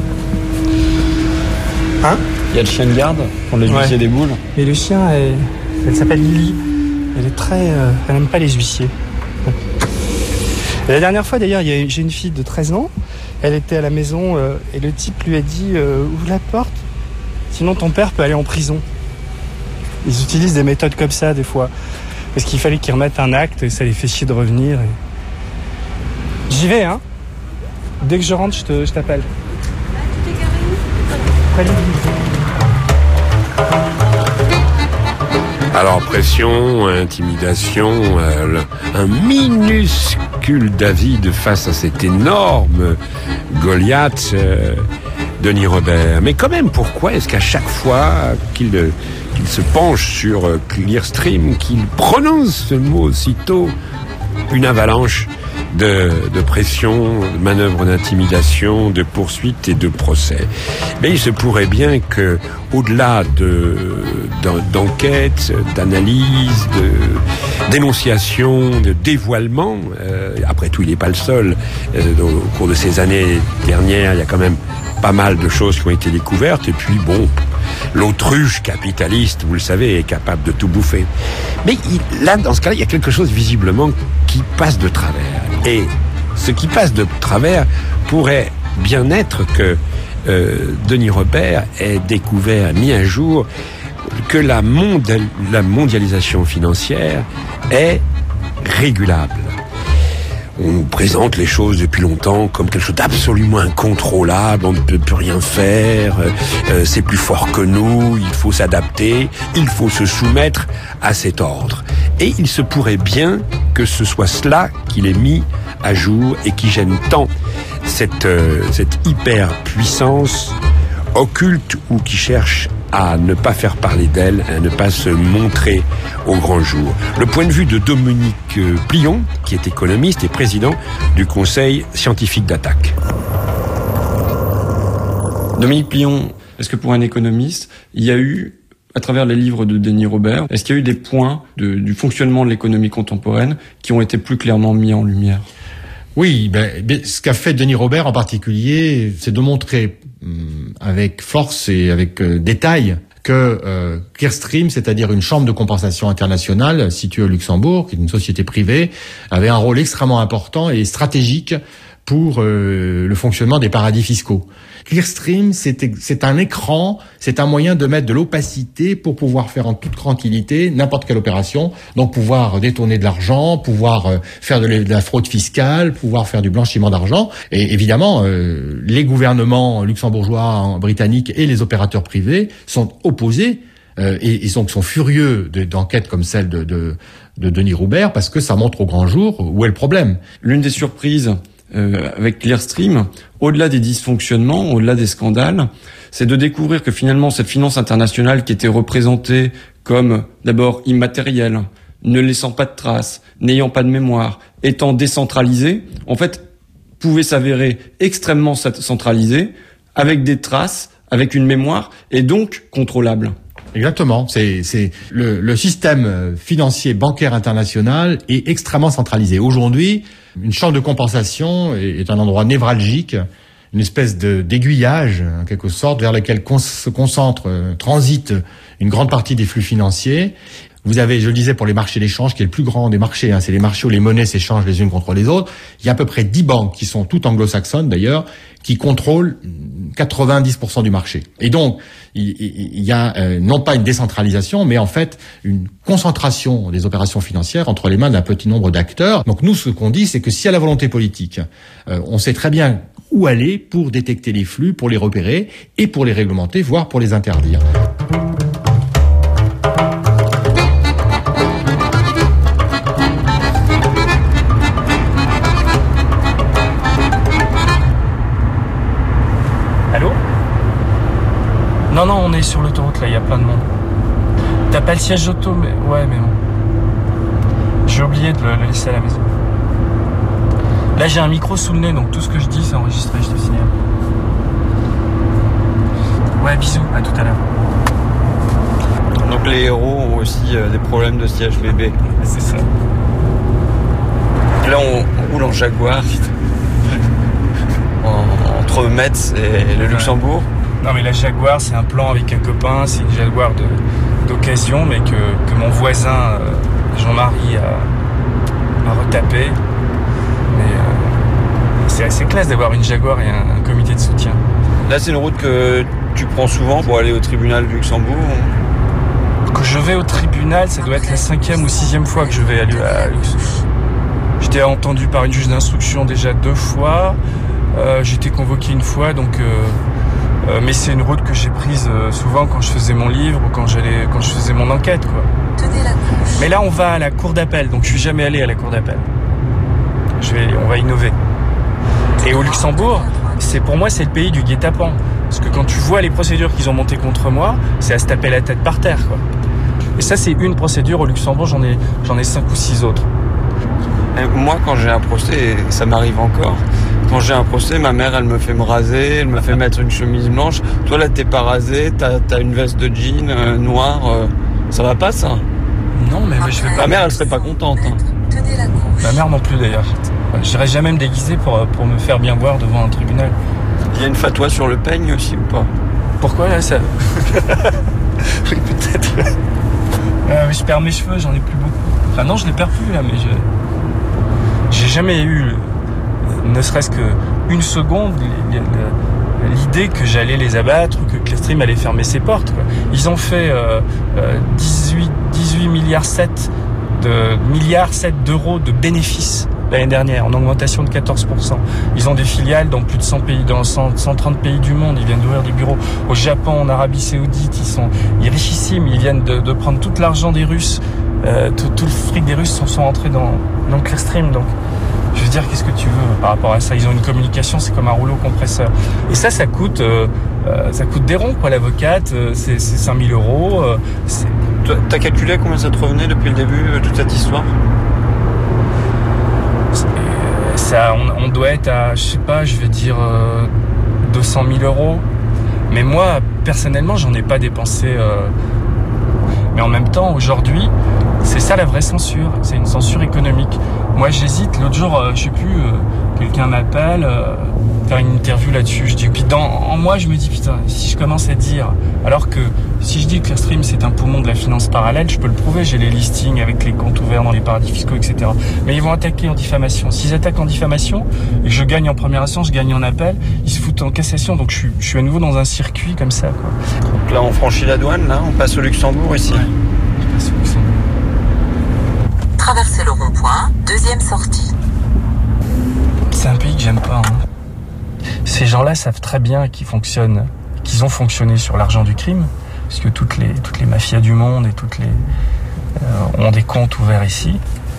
Hein ? Il y a le chien de garde pour les huissiers des boules. Et le chien, elle, elle s'appelle Lily. Elle est très... Euh, elle n'aime pas les huissiers. Et la dernière fois, d'ailleurs, il y a, j'ai une fille de treize ans. Elle était à la maison euh, et le type lui a dit euh, « Ouvre la porte, sinon ton père peut aller en prison. » Ils utilisent des méthodes comme ça, des fois. Parce qu'il fallait qu'ils remettent un acte et ça les fait chier de revenir. Et... J'y vais, hein. Dès que je rentre, je, te, je t'appelle. Alors, pression, intimidation, euh, un minuscule David face à cet énorme Goliath, euh, Denis Robert. Mais quand même, pourquoi est-ce qu'à chaque fois qu'il, qu'il se penche sur euh, Clearstream, qu'il prononce ce mot aussitôt, une avalanche de, de pression, de manœuvres d'intimidation, de poursuites et de procès. Mais il se pourrait bien que, au-delà de, d'enquêtes, d'analyses, de dénonciations, de dévoilements, euh, après tout, il n'est pas le seul. Euh, au cours de ces années dernières, il y a quand même pas mal de choses qui ont été découvertes. Et puis, bon, l'autruche capitaliste, vous le savez, est capable de tout bouffer. Mais il, là, dans ce cas-là, il y a quelque chose visiblement qui passe de travers. Et ce qui passe de travers pourrait bien être que euh, Denis Robert ait découvert, mis à jour, que la, mondial, la mondialisation financière est régulable. On nous présente les choses depuis longtemps comme quelque chose d'absolument incontrôlable, on ne peut plus rien faire, euh, c'est plus fort que nous, il faut s'adapter, il faut se soumettre à cet ordre. Et il se pourrait bien que ce soit cela qu'il ait mis à jour et qui gêne tant cette, euh, cette hyper-puissance occulte ou qui cherche à ne pas faire parler d'elle, à ne pas se montrer au grand jour. Le point de vue de Dominique Plion, qui est économiste et président du Conseil scientifique d'attaque. Dominique Plion, est-ce que pour un économiste, il y a eu, à travers les livres de Denis Robert, est-ce qu'il y a eu des points de, du fonctionnement de l'économie contemporaine qui ont été plus clairement mis en lumière ? Oui, ben, ce qu'a fait Denis Robert en particulier, c'est de montrer avec force et avec euh, détail que euh, Clearstream, c'est-à-dire une chambre de compensation internationale située au Luxembourg, qui est une société privée, avait un rôle extrêmement important et stratégique pour euh, le fonctionnement des paradis fiscaux. Clearstream, c'est, c'est un écran, c'est un moyen de mettre de l'opacité pour pouvoir faire en toute tranquillité n'importe quelle opération, donc pouvoir détourner de l'argent, pouvoir euh, faire de la fraude fiscale, pouvoir faire du blanchiment d'argent. Et évidemment, euh, les gouvernements luxembourgeois, britanniques et les opérateurs privés sont opposés euh, et, et donc sont furieux de, d'enquêtes comme celle de, de, de Denis Roubert, parce que ça montre au grand jour où est le problème. L'une des surprises Euh, avec Clearstream, au-delà des dysfonctionnements, au-delà des scandales, c'est de découvrir que finalement cette finance internationale qui était représentée comme d'abord immatérielle, ne laissant pas de traces, n'ayant pas de mémoire, étant décentralisée, en fait pouvait s'avérer extrêmement centralisée, avec des traces, avec une mémoire, et donc contrôlable. Exactement. C'est, c'est le, le système financier bancaire international est extrêmement centralisé. Aujourd'hui, une chambre de compensation est, est un endroit névralgique, une espèce de, d'aiguillage, en quelque sorte, vers lequel con, se concentre, euh, transite une grande partie des flux financiers. Vous avez, je le disais, pour les marchés d'échange, qui est le plus grand des marchés, hein, c'est les marchés où les monnaies s'échangent les unes contre les autres. Il y a à peu près dix banques, qui sont toutes anglo-saxonnes d'ailleurs, qui contrôlent quatre-vingt-dix pour cent du marché. Et donc, il, il y a euh, non pas une décentralisation, mais en fait une concentration des opérations financières entre les mains d'un petit nombre d'acteurs. Donc nous, ce qu'on dit, c'est que si à la volonté politique, euh, on sait très bien où aller pour détecter les flux, pour les repérer et pour les réglementer, voire pour les interdire. Non, non, on est sur l'autoroute, là, il y a plein de monde. T'as pas le siège auto, mais... Ouais, mais bon. J'ai oublié de le, le laisser à la maison. Là, j'ai un micro sous le nez, donc tout ce que je dis, c'est enregistré, je te signale. Ouais, bisous, à tout à l'heure. Donc les héros ont aussi euh, des problèmes de siège bébé. C'est ça. Là, on, on roule en Jaguar. en, entre Metz et le Luxembourg. Ouais. Non mais la Jaguar, c'est un plan avec un copain, c'est une Jaguar de, d'occasion, mais que, que mon voisin euh, Jean-Marie a, a retapé. Mais euh, c'est assez classe d'avoir une Jaguar et un, un comité de soutien. Là, c'est une route que tu prends souvent pour aller au tribunal du Luxembourg. Que je vais au tribunal, ça doit être la cinquième ou sixième fois que je vais aller à Luxembourg. J'étais entendu par une juge d'instruction déjà deux fois. Euh, j'ai été convoqué une fois, donc... Euh, Euh, mais c'est une route que j'ai prise euh, souvent quand je faisais mon livre ou quand j'allais, quand je faisais mon enquête, quoi. Mais là, on va à la cour d'appel, donc je suis jamais allé à la cour d'appel. Je vais, on va innover. Et au Luxembourg, c'est pour moi, c'est le pays du guet-apens, parce que quand tu vois les procédures qu'ils ont montées contre moi, c'est à se taper la tête par terre, quoi. Et ça, c'est une procédure au Luxembourg. J'en ai, j'en ai cinq ou six autres. Et moi, quand j'ai un procès, et ça m'arrive encore. Quand j'ai un procès, ma mère, elle me fait me raser, elle me fait mettre une chemise blanche. Toi, là, t'es pas rasé, t'as, t'as une veste de jean euh, noire. Euh, ça va pas, ça? Non, mais, mais je vais pas... Ma mère, elle serait pas contente. Hein. Ma mère non plus, d'ailleurs. J'irai jamais me déguiser pour, pour me faire bien voir devant un tribunal. Il y a une fatwa sur le peigne aussi, ou pas? Pourquoi, là, ça... Oui, peut-être. Euh, je perds mes cheveux, j'en ai plus beaucoup. Enfin, non, je les perds plus, là, mais je... J'ai jamais eu... ne serait-ce qu'une seconde, l'idée que j'allais les abattre ou que Clearstream allait fermer ses portes, quoi. Ils ont fait euh, dix-huit milliards sept de milliards sept d'euros de bénéfices l'année dernière, en augmentation de quatorze pour cent. Ils ont des filiales dans plus de cent pays, dans cent, cent trente pays du monde. Ils viennent d'ouvrir des bureaux au Japon, en Arabie Saoudite. Ils sont ils richissimes. Ils viennent de, de prendre tout l'argent des Russes. Euh, tout, tout le fric des Russes sont, sont entrés dans, dans Clearstream. Donc, je veux dire, qu'est-ce que tu veux par rapport à ça? Ils ont une communication, c'est comme un rouleau compresseur. Et ça, ça coûte, euh, euh, ça coûte des ronds, quoi. L'avocate, euh, c'est, c'est cinq mille euros. Euh, c'est... Toi, t'as calculé combien ça te revenait depuis le début, euh, toute cette histoire? Ça, on, on doit être à, je sais pas, je vais dire euh, deux cent mille euros. Mais moi, personnellement, j'en ai pas dépensé. Euh... Mais en même temps, aujourd'hui, c'est ça la vraie censure. C'est une censure économique. Moi, j'hésite. L'autre jour, euh, je sais plus, euh, quelqu'un m'appelle. Euh, faire une interview là-dessus. Je dis, puis dans, en moi, je me dis, putain, si je commence à dire, alors que si je dis que Clearstream c'est un poumon de la finance parallèle, je peux le prouver, j'ai les listings avec les comptes ouverts dans les paradis fiscaux, et cetera. Mais ils vont attaquer en diffamation. S'ils attaquent en diffamation, et que je gagne en première instance, je gagne en appel, ils se foutent en cassation. Donc je suis, je suis à nouveau dans un circuit comme ça, quoi. Donc là, on franchit la douane, là, on passe au Luxembourg ici. Ouais, je passe au Luxembourg. Traversez le rond-point, deuxième sortie. C'est un pays que j'aime pas. Hein. Ces gens-là savent très bien qu'ils fonctionnent, qu'ils ont fonctionné sur l'argent du crime, parce que toutes les toutes les mafias du monde et toutes les euh, ont des comptes ouverts ici.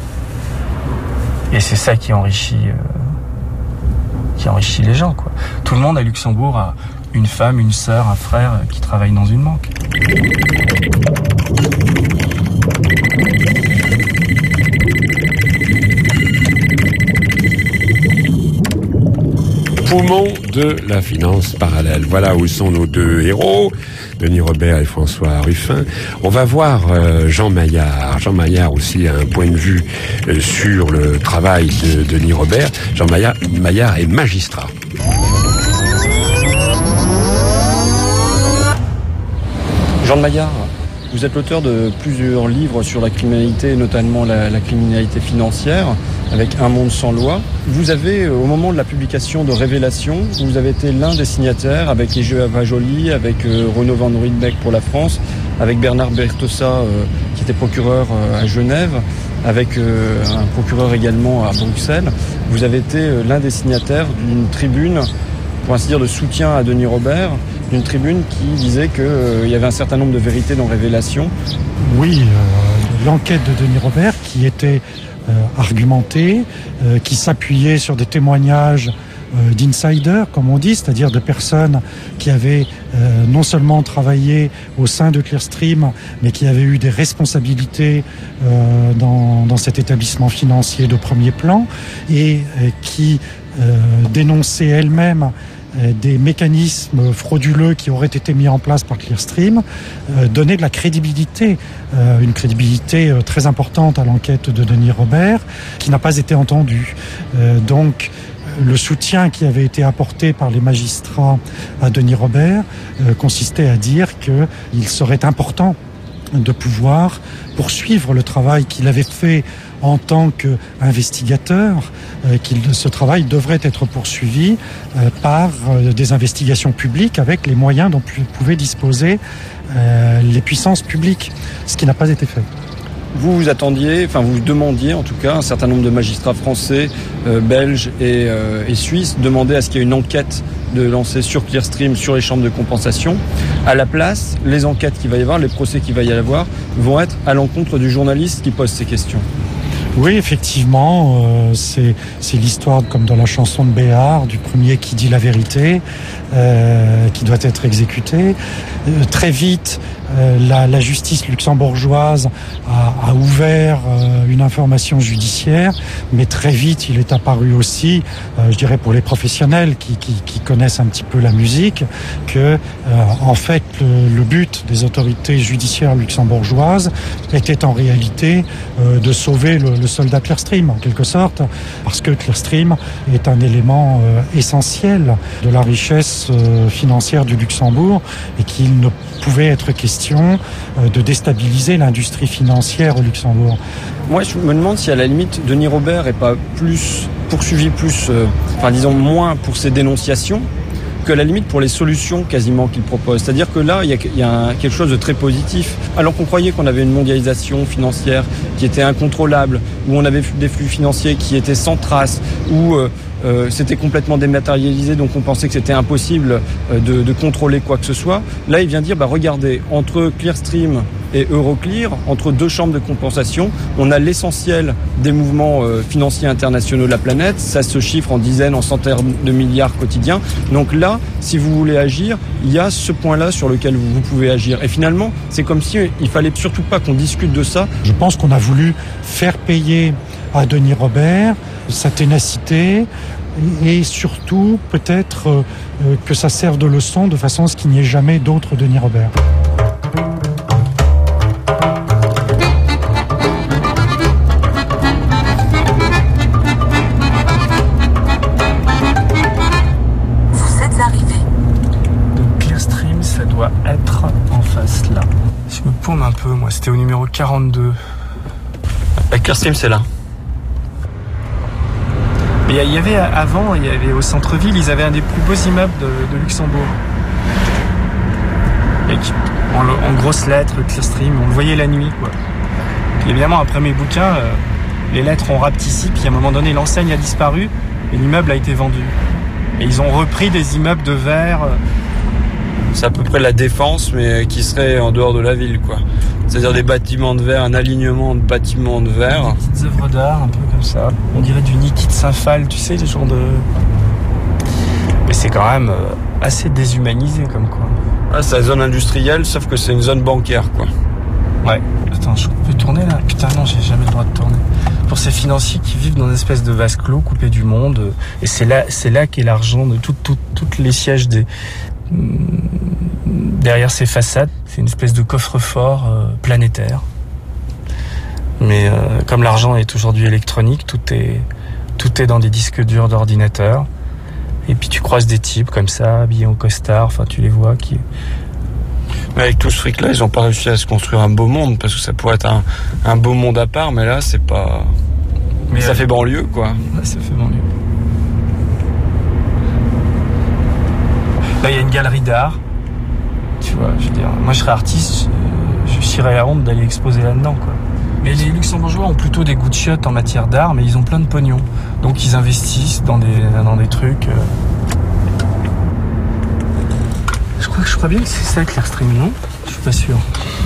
Et c'est ça qui enrichit euh, qui enrichit les gens, quoi. Tout le monde à Luxembourg a une femme, une sœur, un frère qui travaille dans une banque. Poumon de la finance parallèle. Voilà où sont nos deux héros, Denis Robert et François Ruffin. On va voir euh, Jean Maillard. Jean Maillard aussi a un point de vue euh, sur le travail de Denis Robert. Jean Maillard, Maillard est magistrat. Jean Maillard, vous êtes l'auteur de plusieurs livres sur la criminalité, notamment la, la criminalité financière, avec Un monde sans loi. Vous avez, au moment de la publication de Révélation, vous avez été l'un des signataires avec Ege Vajoli, avec euh, Renaud Van Ruytbeck pour la France, avec Bernard Bertossa, euh, qui était procureur euh, à Genève, avec euh, un procureur également à Bruxelles. Vous avez été euh, l'un des signataires d'une tribune, pour ainsi dire, de soutien à Denis Robert, d'une tribune qui disait qu'il euh, y avait un certain nombre de vérités dans Révélation. Oui, euh, l'enquête de Denis Robert qui était euh, argumentée, euh, qui s'appuyait sur des témoignages euh, d'insiders, comme on dit, c'est-à-dire de personnes qui avaient euh, non seulement travaillé au sein de Clearstream, mais qui avaient eu des responsabilités euh, dans, dans cet établissement financier de premier plan et euh, qui euh, dénonçaient elles-mêmes des mécanismes frauduleux qui auraient été mis en place par Clearstream, euh, donner de la crédibilité, euh, une crédibilité euh, très importante à l'enquête de Denis Robert, qui n'a pas été entendue. Euh, donc, le soutien qui avait été apporté par les magistrats à Denis Robert euh, consistait à dire qu'il serait important de pouvoir poursuivre le travail qu'il avait fait en tant qu'investigateur, euh, qu'il, ce travail devrait être poursuivi euh, par euh, des investigations publiques avec les moyens dont pouvaient disposer euh, les puissances publiques, ce qui n'a pas été fait. Vous vous attendiez, enfin vous demandiez en tout cas, un certain nombre de magistrats français, euh, belges et, euh, et suisses demandaient à ce qu'il y ait une enquête de lancer sur Clearstream, sur les chambres de compensation. À la place, les enquêtes qu'il va y avoir, les procès qu'il va y avoir, vont être à l'encontre du journaliste qui pose ces questions. Oui, effectivement, euh, c'est, c'est l'histoire, comme dans la chanson de Béard, du premier qui dit la vérité, euh, qui doit être exécuté. Euh, très vite, euh, la, la justice luxembourgeoise a, a ouvert euh, une information judiciaire, mais très vite, il est apparu aussi, euh, je dirais pour les professionnels qui, qui, qui connaissent un petit peu la musique, que euh, en fait, le, le but des autorités judiciaires luxembourgeoises était en réalité euh, de sauver le, le soldat Clearstream, en quelque sorte, parce que Clearstream est un élément euh, essentiel de la richesse euh, financière du Luxembourg et qu'il ne pouvait être question euh, de déstabiliser l'industrie financière au Luxembourg. Moi, je me demande si à la limite, Denis Robert n'est pas plus poursuivi plus, euh, enfin disons moins pour ses dénonciations, que à la limite pour les solutions quasiment qu'il propose. C'est-à-dire que là, il y a, il y a un, quelque chose de très positif. Alors qu'on croyait qu'on avait une mondialisation financière qui était incontrôlable, où on avait des flux financiers qui étaient sans trace, où euh, euh, c'était complètement dématérialisé, donc on pensait que c'était impossible euh, de, de contrôler quoi que ce soit. Là, il vient dire, bah regardez, entre Clearstream et Euroclear, entre deux chambres de compensation, on a l'essentiel des mouvements euh, financiers internationaux de la planète. Ça se chiffre en dizaines, en centaines de milliards quotidiens. Donc là, si vous voulez agir, il y a ce point-là sur lequel vous, vous pouvez agir. Et finalement, c'est comme si il fallait surtout pas qu'on discute de ça. Je pense qu'on a voulu faire payer à Denis Robert sa ténacité et surtout peut-être euh, que ça serve de leçon de façon à ce qu'il n'y ait jamais d'autre Denis Robert. moi, c'était au numéro quarante-deux. La Clearstream, c'est là. Mais il y avait avant, il y avait au centre-ville, ils avaient un des plus beaux immeubles de, de Luxembourg. Et qui, en, en grosses lettres, Clearstream, on le voyait la nuit, quoi. Et évidemment, après mes bouquins, euh, les lettres ont rapetissé, puis à un moment donné, l'enseigne a disparu et l'immeuble a été vendu. Et ils ont repris des immeubles de verre. Euh, C'est à peu près la Défense, mais qui serait en dehors de la ville, quoi. C'est-à-dire des bâtiments de verre, un alignement de bâtiments de verre. Des petites œuvres d'art, un peu comme ça. On dirait du Niki de Saint-Phal, tu sais, ce genre de... Mais c'est quand même euh, assez déshumanisé, comme quoi. Ah, c'est la zone industrielle, sauf que c'est une zone bancaire, quoi. Ouais. Attends, je peux tourner, là? Putain, non, j'ai jamais le droit de tourner. Pour ces financiers qui vivent dans une espèce de vase clos, coupé du monde. Et c'est là, c'est là qu'est l'argent de toutes tout, tout les sièges des... Derrière ces façades, c'est une espèce de coffre-fort euh, planétaire. Mais euh, comme l'argent est aujourd'hui électronique, tout est, tout est dans des disques durs d'ordinateur. Et puis tu croises des types comme ça, habillés en costard, enfin tu les vois qui... Mais avec tout ce fric-là, ils n'ont pas réussi à se construire un beau monde, parce que ça pourrait être un, un beau monde à part, mais là, c'est pas... Mais ça euh... fait banlieue, quoi. Ouais, ça fait banlieue. Là, il y a une galerie d'art. Tu vois, je veux dire, moi je serais artiste, je cirais la honte d'aller exposer là-dedans, quoi. Mais les Luxembourgeois ont plutôt des goûts de chiottes en matière d'art, mais ils ont plein de pognon. Donc ils investissent dans des, dans des trucs. Euh... Je crois que je crois bien que c'est ça, Clearstream, non? Je suis pas sûr.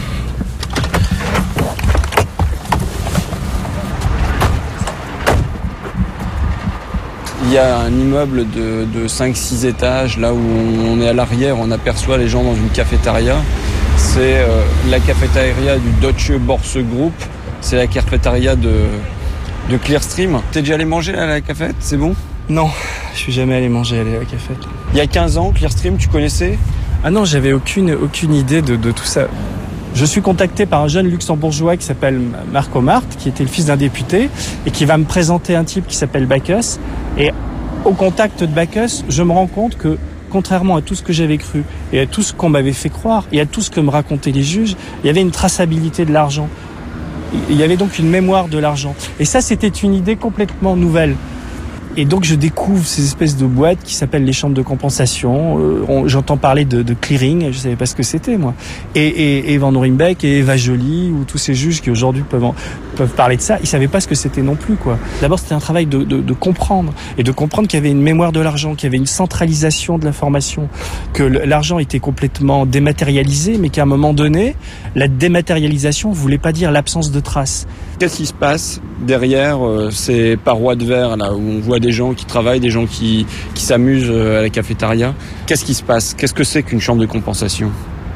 Il y a un immeuble de, de cinq six étages, là où on est à l'arrière, on aperçoit les gens dans une cafétéria. C'est euh, la cafétéria du Deutsche Börse Group, c'est la cafétéria de, de Clearstream. T'es déjà allé manger à la cafette, c'est bon? Non, je suis jamais allé manger à la cafette. Il y a quinze ans, Clearstream, tu connaissais? Ah non, j'avais aucune, aucune idée de, de tout ça. Je suis contacté par un jeune luxembourgeois qui s'appelle Marco Marthe, qui était le fils d'un député, et qui va me présenter un type qui s'appelle Bacchus. Et au contact de Bacchus, je me rends compte que, contrairement à tout ce que j'avais cru, et à tout ce qu'on m'avait fait croire, et à tout ce que me racontaient les juges, il y avait une traçabilité de l'argent. Il y avait donc une mémoire de l'argent. Et ça, c'était une idée complètement nouvelle. Et donc je découvre ces espèces de boîtes qui s'appellent les chambres de compensation. Euh, on, j'entends parler de, de clearing, je savais pas ce que c'était, moi. Et, et, et Van Norimbeck et Eva Joly, ou tous ces juges qui aujourd'hui peuvent, en, peuvent parler de ça, ils savaient pas ce que c'était non plus, quoi. D'abord, c'était un travail de, de, de comprendre, et de comprendre qu'il y avait une mémoire de l'argent, qu'il y avait une centralisation de l'information, que l'argent était complètement dématérialisé, mais qu'à un moment donné, la dématérialisation voulait pas dire l'absence de traces. Qu'est-ce qui se passe derrière euh, ces parois de verre là où on voit des gens qui travaillent, des gens qui, qui s'amusent à la cafétéria? Qu'est-ce qui se passe? Qu'est-ce que c'est qu'une chambre de compensation?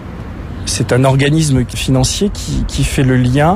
C'est un organisme financier qui, qui fait le lien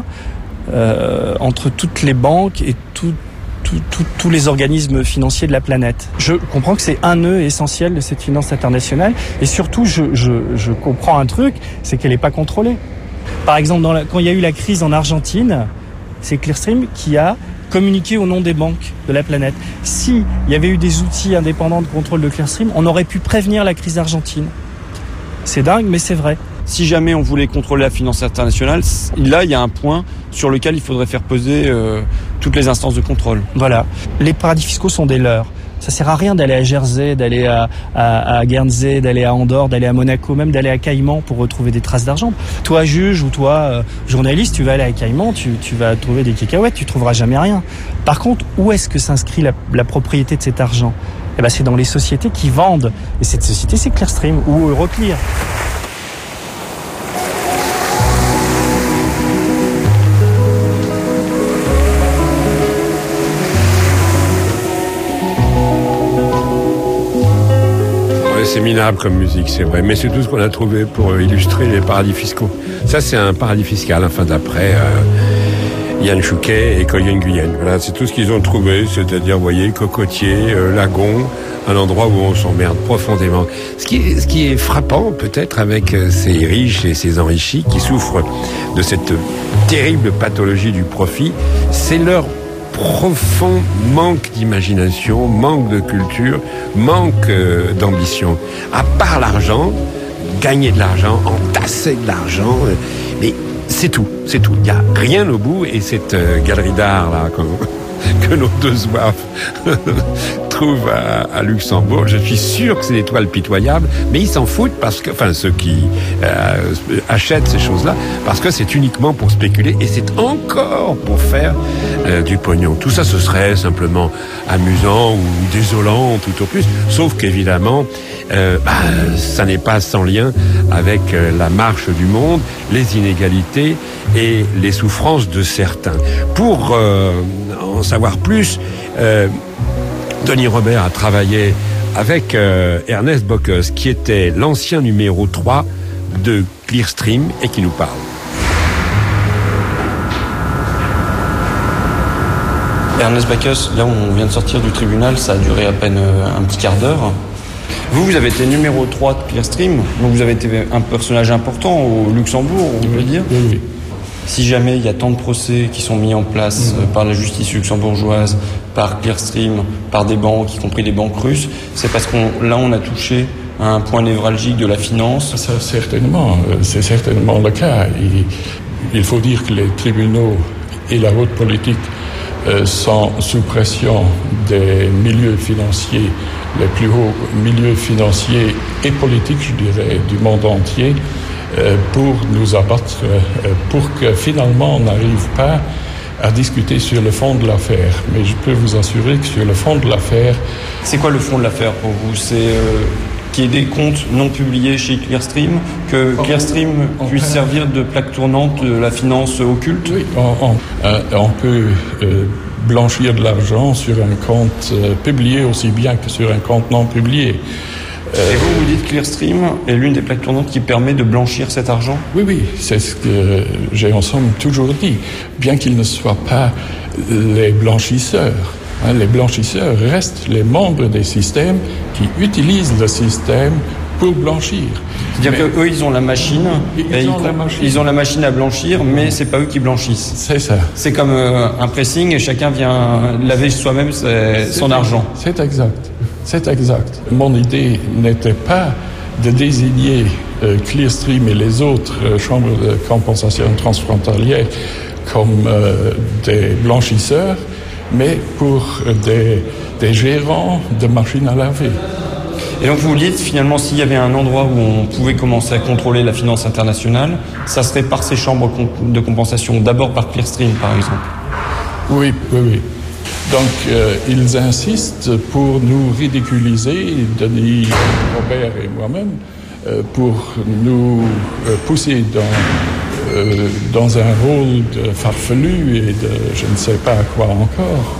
euh, entre toutes les banques et tout, tout, tout, tous les organismes financiers de la planète. Je comprends que c'est un nœud essentiel de cette finance internationale, et surtout je, je, je comprends un truc, c'est qu'elle n'est pas contrôlée. Par exemple, dans la, quand il y a eu la crise en Argentine, c'est Clearstream qui a communiqué au nom des banques de la planète. S'il y avait eu des outils indépendants de contrôle de Clearstream, on aurait pu prévenir la crise argentine. C'est dingue, mais c'est vrai. Si jamais on voulait contrôler la finance internationale, là, il y a un point sur lequel il faudrait faire peser euh, toutes les instances de contrôle. Voilà. Les paradis fiscaux sont des leurs. Ça sert à rien d'aller à Jersey, d'aller à, à, à Guernsey, d'aller à Andorre, d'aller à Monaco, même d'aller à Caïman pour retrouver des traces d'argent. Toi, juge, ou toi, euh, journaliste, tu vas aller à Caïman, tu, tu vas trouver des cacahuètes, tu trouveras jamais rien. Par contre, où est-ce que s'inscrit la, la propriété de cet argent? Eh ben, c'est dans les sociétés qui vendent. Et cette société, c'est Clearstream ou Euroclear. C'est minable comme musique, c'est vrai, mais c'est tout ce qu'on a trouvé pour illustrer les paradis fiscaux. Ça, c'est un paradis fiscal, enfin d'après euh, Yann Chouquet et Collier Nguyen. Voilà, c'est tout ce qu'ils ont trouvé, c'est-à-dire, vous voyez, cocotier, euh, lagon, un endroit où on s'emmerde profondément. Ce qui est, ce qui est frappant, peut-être, avec ces riches et ces enrichis qui souffrent de cette terrible pathologie du profit, c'est leur profond manque d'imagination, manque de culture, manque euh, d'ambition. À part l'argent, gagner de l'argent, entasser de l'argent, euh, mais c'est tout, c'est tout. Il n'y a rien au bout, et cette euh, galerie d'art là que, que nos deux zouaves trouvent à, à Luxembourg, je suis sûr que c'est des toiles pitoyables, mais ils s'en foutent parce que, enfin ceux qui euh, achètent ces choses-là, parce que c'est uniquement pour spéculer, et c'est encore pour faire euh, du pognon. Tout ça, ce serait simplement amusant ou désolant tout au plus, sauf qu'évidemment, euh, bah, ça n'est pas sans lien avec euh, la marche du monde, les inégalités et les souffrances de certains. Pour euh, en savoir plus, euh, Denis Robert a travaillé avec euh, Ernest Bocqueuse, qui était l'ancien numéro trois de Clearstream et qui nous parle. Ernest Bocqueuse, là où on vient de sortir du tribunal, ça a duré à peine un petit quart d'heure. Vous, vous avez été numéro trois de Clearstream, donc vous avez été un personnage important au Luxembourg, on peut dire. Oui, oui. Si jamais il y a tant de procès qui sont mis en place mmh. par la justice luxembourgeoise, par Clearstream, par des banques, y compris des banques russes, c'est parce qu'on là on a touché à un point névralgique de la finance. Ça, certainement, c'est certainement le cas. Il, il faut dire que les tribunaux et la haute politique euh, sont sous pression des milieux financiers, les plus hauts milieux financiers et politiques, je dirais, du monde entier, pour nous abattre, pour que finalement on n'arrive pas à discuter sur le fond de l'affaire. Mais je peux vous assurer que sur le fond de l'affaire... C'est quoi le fond de l'affaire pour vous? C'est euh, qu'il y ait des comptes non publiés chez Clearstream, que Clearstream puisse servir de plaque tournante de la finance occulte? Oui, on, on, on peut euh, blanchir de l'argent sur un compte euh, publié aussi bien que sur un compte non publié. Et vous, vous dites que Clearstream est l'une des plaques tournantes qui permet de blanchir cet argent? Oui, oui, c'est ce que j'ai en somme toujours dit. Bien qu'ils ne soient pas les blanchisseurs, hein, les blanchisseurs restent les membres des systèmes qui utilisent le système pour blanchir. C'est-à-dire qu'eux, ils ont la machine, ils, et ont ils, la machine. ils ont la machine à blanchir, mais c'est pas eux qui blanchissent. C'est ça. C'est comme euh, un pressing et chacun vient laver soi-même son argent. C'est exact. C'est exact. Mon idée n'était pas de désigner euh, Clearstream et les autres euh, chambres de compensation transfrontalière comme euh, des blanchisseurs, mais pour euh, des, des gérants de machines à laver. Et donc vous dites, finalement, s'il y avait un endroit où on pouvait commencer à contrôler la finance internationale, ça serait par ces chambres de compensation, d'abord par Clearstream, par exemple? Oui, oui, oui. Donc, euh, ils insistent pour nous ridiculiser, Denis Robert et moi-même, euh, pour nous euh, pousser dans, euh, dans un rôle de farfelu et de je ne sais pas quoi encore.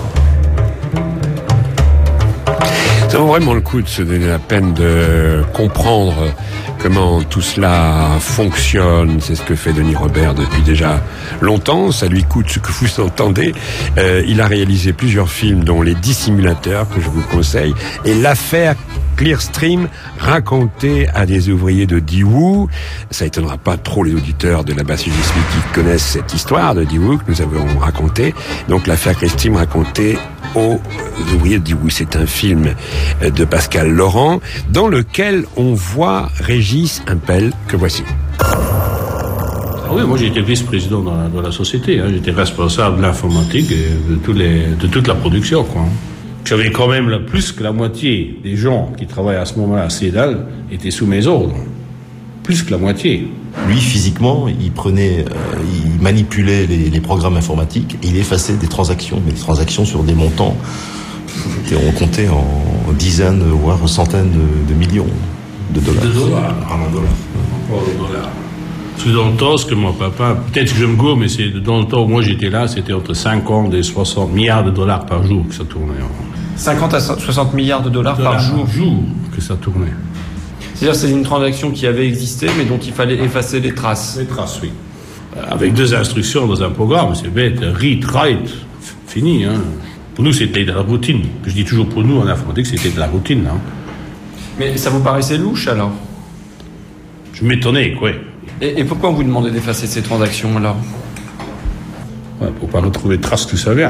Ça vaut vraiment le coup de se donner la peine de comprendre comment tout cela fonctionne. C'est ce que fait Denis Robert depuis déjà longtemps. Ça lui coûte ce que vous entendez. Euh, il a réalisé plusieurs films, dont Les Dissimulateurs, que je vous conseille, et l'affaire Clearstream, racontée à des ouvriers de Daewoo. Ça étonnera pas trop les auditeurs de la basse-sugisme qui connaissent cette histoire de Daewoo que nous avons racontée. Donc l'affaire Clearstream racontée aux ouvriers de Daewoo. C'est un film de Pascal Laurent dans lequel on voit Régis Impel, que voici. Ah oui, moi j'étais vice-président dans la, dans la société. Hein. J'étais responsable de l'informatique et de, tous les, de toute la production, quoi. J'avais quand même la, plus que la moitié des gens qui travaillaient à ce moment-là à Cédal étaient sous mes ordres. Plus que la moitié. Lui, physiquement, il prenait, euh, il manipulait les, les programmes informatiques et il effaçait des transactions, mais des transactions sur des montants qui ont compté en dizaines, voire centaines de, de millions de dollars. De dollars, en dollars. Oh, de dollars. Parce que dans le temps, ce que mon papa, peut-être que je me gourre, mais c'est dans le temps où moi j'étais là, c'était entre cinquante et soixante milliards de dollars par jour que ça tournait. cinquante à soixante milliards de dollars, dollars par jour. Par jour que ça tournait. C'est-à-dire que c'est une transaction qui avait existé, mais dont il fallait effacer les traces. Les traces, oui. Avec deux instructions dans un programme, c'est bête. Read, write, fini. Hein. Pour nous, c'était de la routine. Je dis toujours pour nous, en informatique, c'était de la routine. Hein. Mais ça vous paraissait louche, alors? Je m'étonnais, quoi. Et, et pourquoi on vous demandait d'effacer ces transactions, alors? Ouais, pour pas retrouver de traces que ça vient.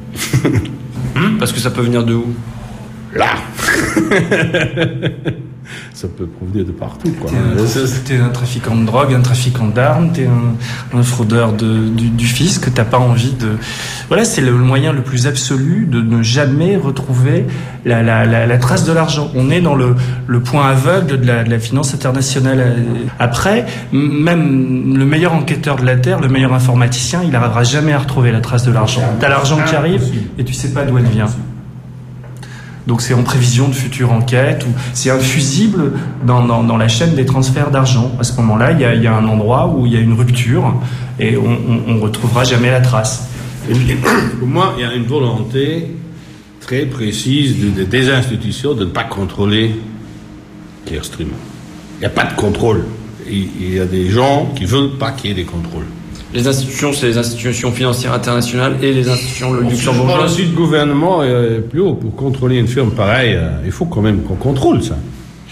Parce que ça peut venir de où? Là. ça peut provenir de partout, quoi. T'es un, t'es un trafiquant de drogue, un trafiquant d'armes, t'es un, un fraudeur de, du, du fisc, t'as pas envie de... Voilà, c'est le moyen le plus absolu de ne jamais retrouver la, la, la, la trace de l'argent. On est dans le, le point aveugle de la, de la finance internationale. Après, même le meilleur enquêteur de la Terre, le meilleur informaticien, il n'arrivera jamais à retrouver la trace de l'argent. T'as l'argent qui arrive et tu sais pas d'où elle vient. Donc c'est en prévision de futures enquêtes, ou c'est infusible dans, dans, dans la chaîne des transferts d'argent. À ce moment-là, il y a, il y a un endroit où il y a une rupture et on ne retrouvera jamais la trace. Et pour moi, il y a une volonté très précise de, de, des institutions de ne pas contrôler Clearstream. Il n'y a pas de contrôle. Il, il y a des gens qui ne veulent pas qu'il y ait des contrôles. Les institutions, c'est les institutions financières internationales et les institutions luxembourgeoises. Le sud gouvernement est plus haut. Pour contrôler une firme pareille, il faut quand même qu'on contrôle ça.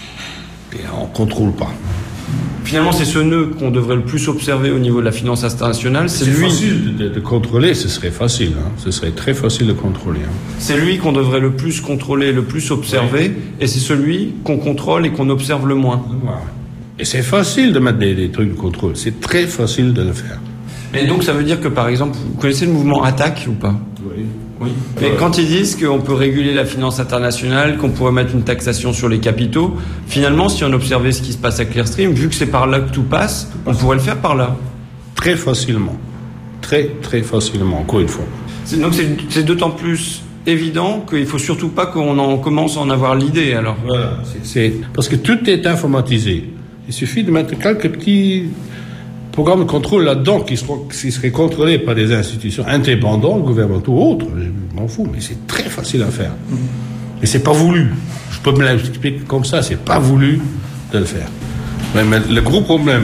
Et on ne contrôle pas. Finalement, c'est ce nœud qu'on devrait le plus observer au niveau de la finance internationale. C'est, c'est lui... facile de, de contrôler, ce serait facile. Hein. Ce serait très facile de contrôler. Hein. C'est lui qu'on devrait le plus contrôler, le plus observer, oui. Et c'est celui qu'on contrôle et qu'on observe le moins. Et c'est facile de mettre des, des trucs de contrôle. C'est très facile de le faire. Et donc ça veut dire que par exemple, vous connaissez le mouvement Attaque ou pas ? Oui. Oui. Mais ouais. Quand ils disent qu'on peut réguler la finance internationale, qu'on pourrait mettre une taxation sur les capitaux, finalement, si on observait ce qui se passe à Clearstream, vu que c'est par là que tout passe, on pourrait le faire par là. Très facilement. Très, très facilement, encore une fois. C'est, donc c'est, c'est d'autant plus évident qu'il faut surtout pas qu'on en commence à en avoir l'idée, alors. Voilà. C'est, c'est... Parce que tout est informatisé. Il suffit de mettre quelques petits... programme de contrôle là-dedans qui serait, qui serait contrôlé par des institutions indépendantes, gouvernementaux ou autres, je m'en fous, mais c'est très facile à faire. Et c'est pas voulu. Je peux me l'expliquer comme ça, c'est pas voulu de le faire. Mais, mais le gros problème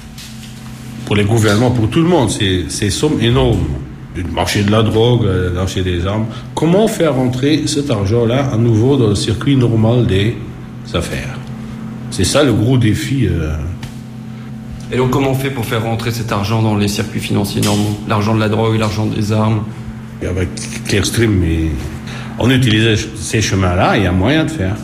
pour les gouvernements, pour tout le monde, c'est ces sommes énormes. Du marché de la drogue, le marché des armes. Comment faire entrer cet argent-là à nouveau dans le circuit normal des affaires? C'est ça le gros défi. Euh, Et donc comment on fait pour faire rentrer cet argent dans les circuits financiers normaux ? L'argent de la drogue, l'argent des armes ? Et avec Clearstream, on utilisait ces chemins-là, il y a moyen de faire.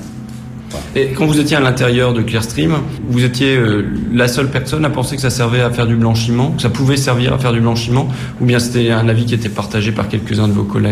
Et quand vous étiez à l'intérieur de Clearstream, vous étiez euh, la seule personne à penser que ça servait à faire du blanchiment, que ça pouvait servir à faire du blanchiment, ou bien c'était un avis qui était partagé par quelques-uns de vos collègues ?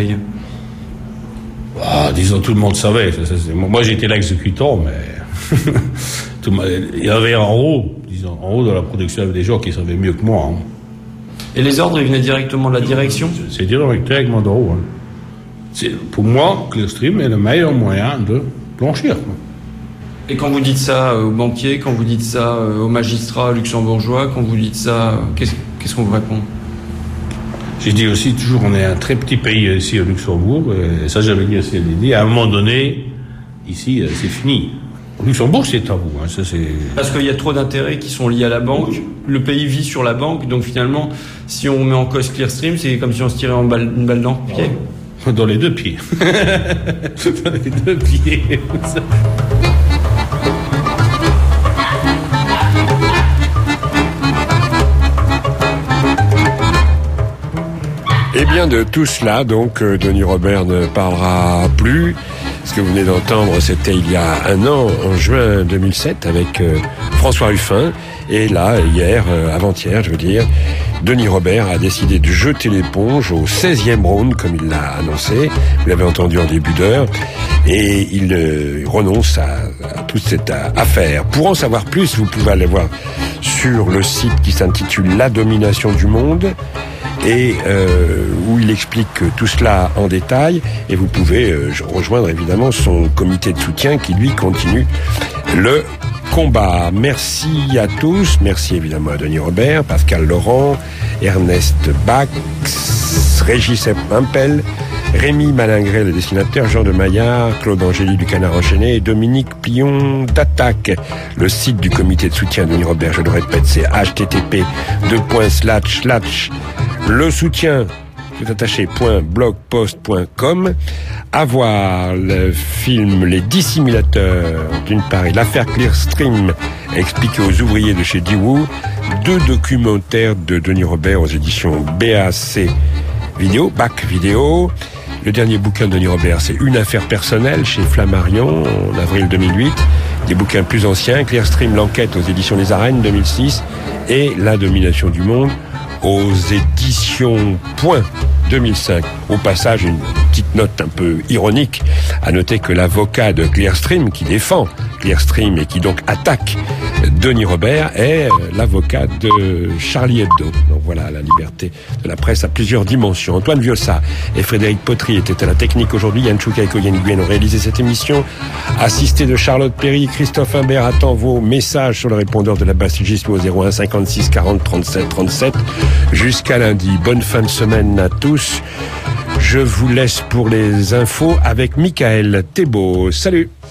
Ah, disons, tout le monde savait. Moi, j'étais l'exécutant, mais tout, il y avait en haut, disons, en haut de la production, il y avait des gens qui savaient mieux que moi. Hein. Et les ordres, ils venaient directement de la direction ? C'est directement d'en haut. Hein. C'est, pour moi, Clearstream est le meilleur moyen de blanchir. Quoi. Et quand vous dites ça aux banquiers, quand vous dites ça aux magistrats luxembourgeois, quand vous dites ça, qu'est-ce, qu'est-ce qu'on vous répond ? J'ai dit aussi toujours, on est un très petit pays ici au Luxembourg, et ça j'avais dit aussi, dit, à un moment donné, ici, c'est fini. Au Luxembourg, c'est à vous. Hein, ça, c'est... Parce qu'il y a trop d'intérêts qui sont liés à la banque. Oui. Le pays vit sur la banque, donc finalement, si on met en cause Clearstream, c'est comme si on se tirait en balle, une balle dans le pied. Dans les deux pieds. Dans les deux pieds. Eh bien, de tout cela, donc, euh, Denis Robert ne parlera plus. Ce que vous venez d'entendre, c'était il y a un an, en juin deux mille sept, avec euh, François Ruffin. Et là, hier, euh, avant-hier, je veux dire, Denis Robert a décidé de jeter l'éponge au seizième round, comme il l'a annoncé. Vous l'avez entendu en début d'heure. Et il euh, renonce à, à toute cette affaire. Pour en savoir plus, vous pouvez aller voir sur le site qui s'intitule La domination du monde, et euh, où il explique tout cela en détail, et vous pouvez euh, rejoindre évidemment son comité de soutien qui lui continue le combat. Merci à tous, merci évidemment à Denis Robert, Pascal Laurent, Ernest Bax, Régis Impel, Rémi Malingré, le dessinateur, Jean de Maillard, Claude Angéli du Canard Enchaîné et Dominique Pillon d'Attaque. Le site du comité de soutien de Denis Robert, je le répète, c'est h t t p deux points slash slash le soutien tout attaché point blogpost point com. À voir le film Les Dissimulateurs d'une part et l'affaire Clearstream expliquée aux ouvriers de chez Daewoo, deux documentaires de Denis Robert aux éditions B A C Vidéo, B A C Vidéo. Le dernier bouquin de Denis Robert, c'est Une affaire personnelle chez Flammarion en avril deux mille huit. des bouquins plus anciens, Clearstream, l'enquête aux éditions des Arènes deux mille six et La domination du monde aux éditions Point deux mille cinq. Au passage, une petite note un peu ironique, à noter que l'avocat de Clearstream, qui défend Clearstream et qui donc attaque Denis Robert, est l'avocat de Charlie Hebdo. Donc voilà, la liberté de la presse à plusieurs dimensions. Antoine Viossa et Frédéric Potry étaient à la technique aujourd'hui. Yann Chouka et Koyen Nguyen ont réalisé cette émission. Assisté de Charlotte Perry, Christophe Imbert attend vos messages sur le répondeur de la Bastille au zéro un cinquante-six quarante trente-sept trente-sept. Jusqu'à lundi. Bonne fin de semaine à tous. Je vous laisse pour les infos avec Michael Thébault. Salut!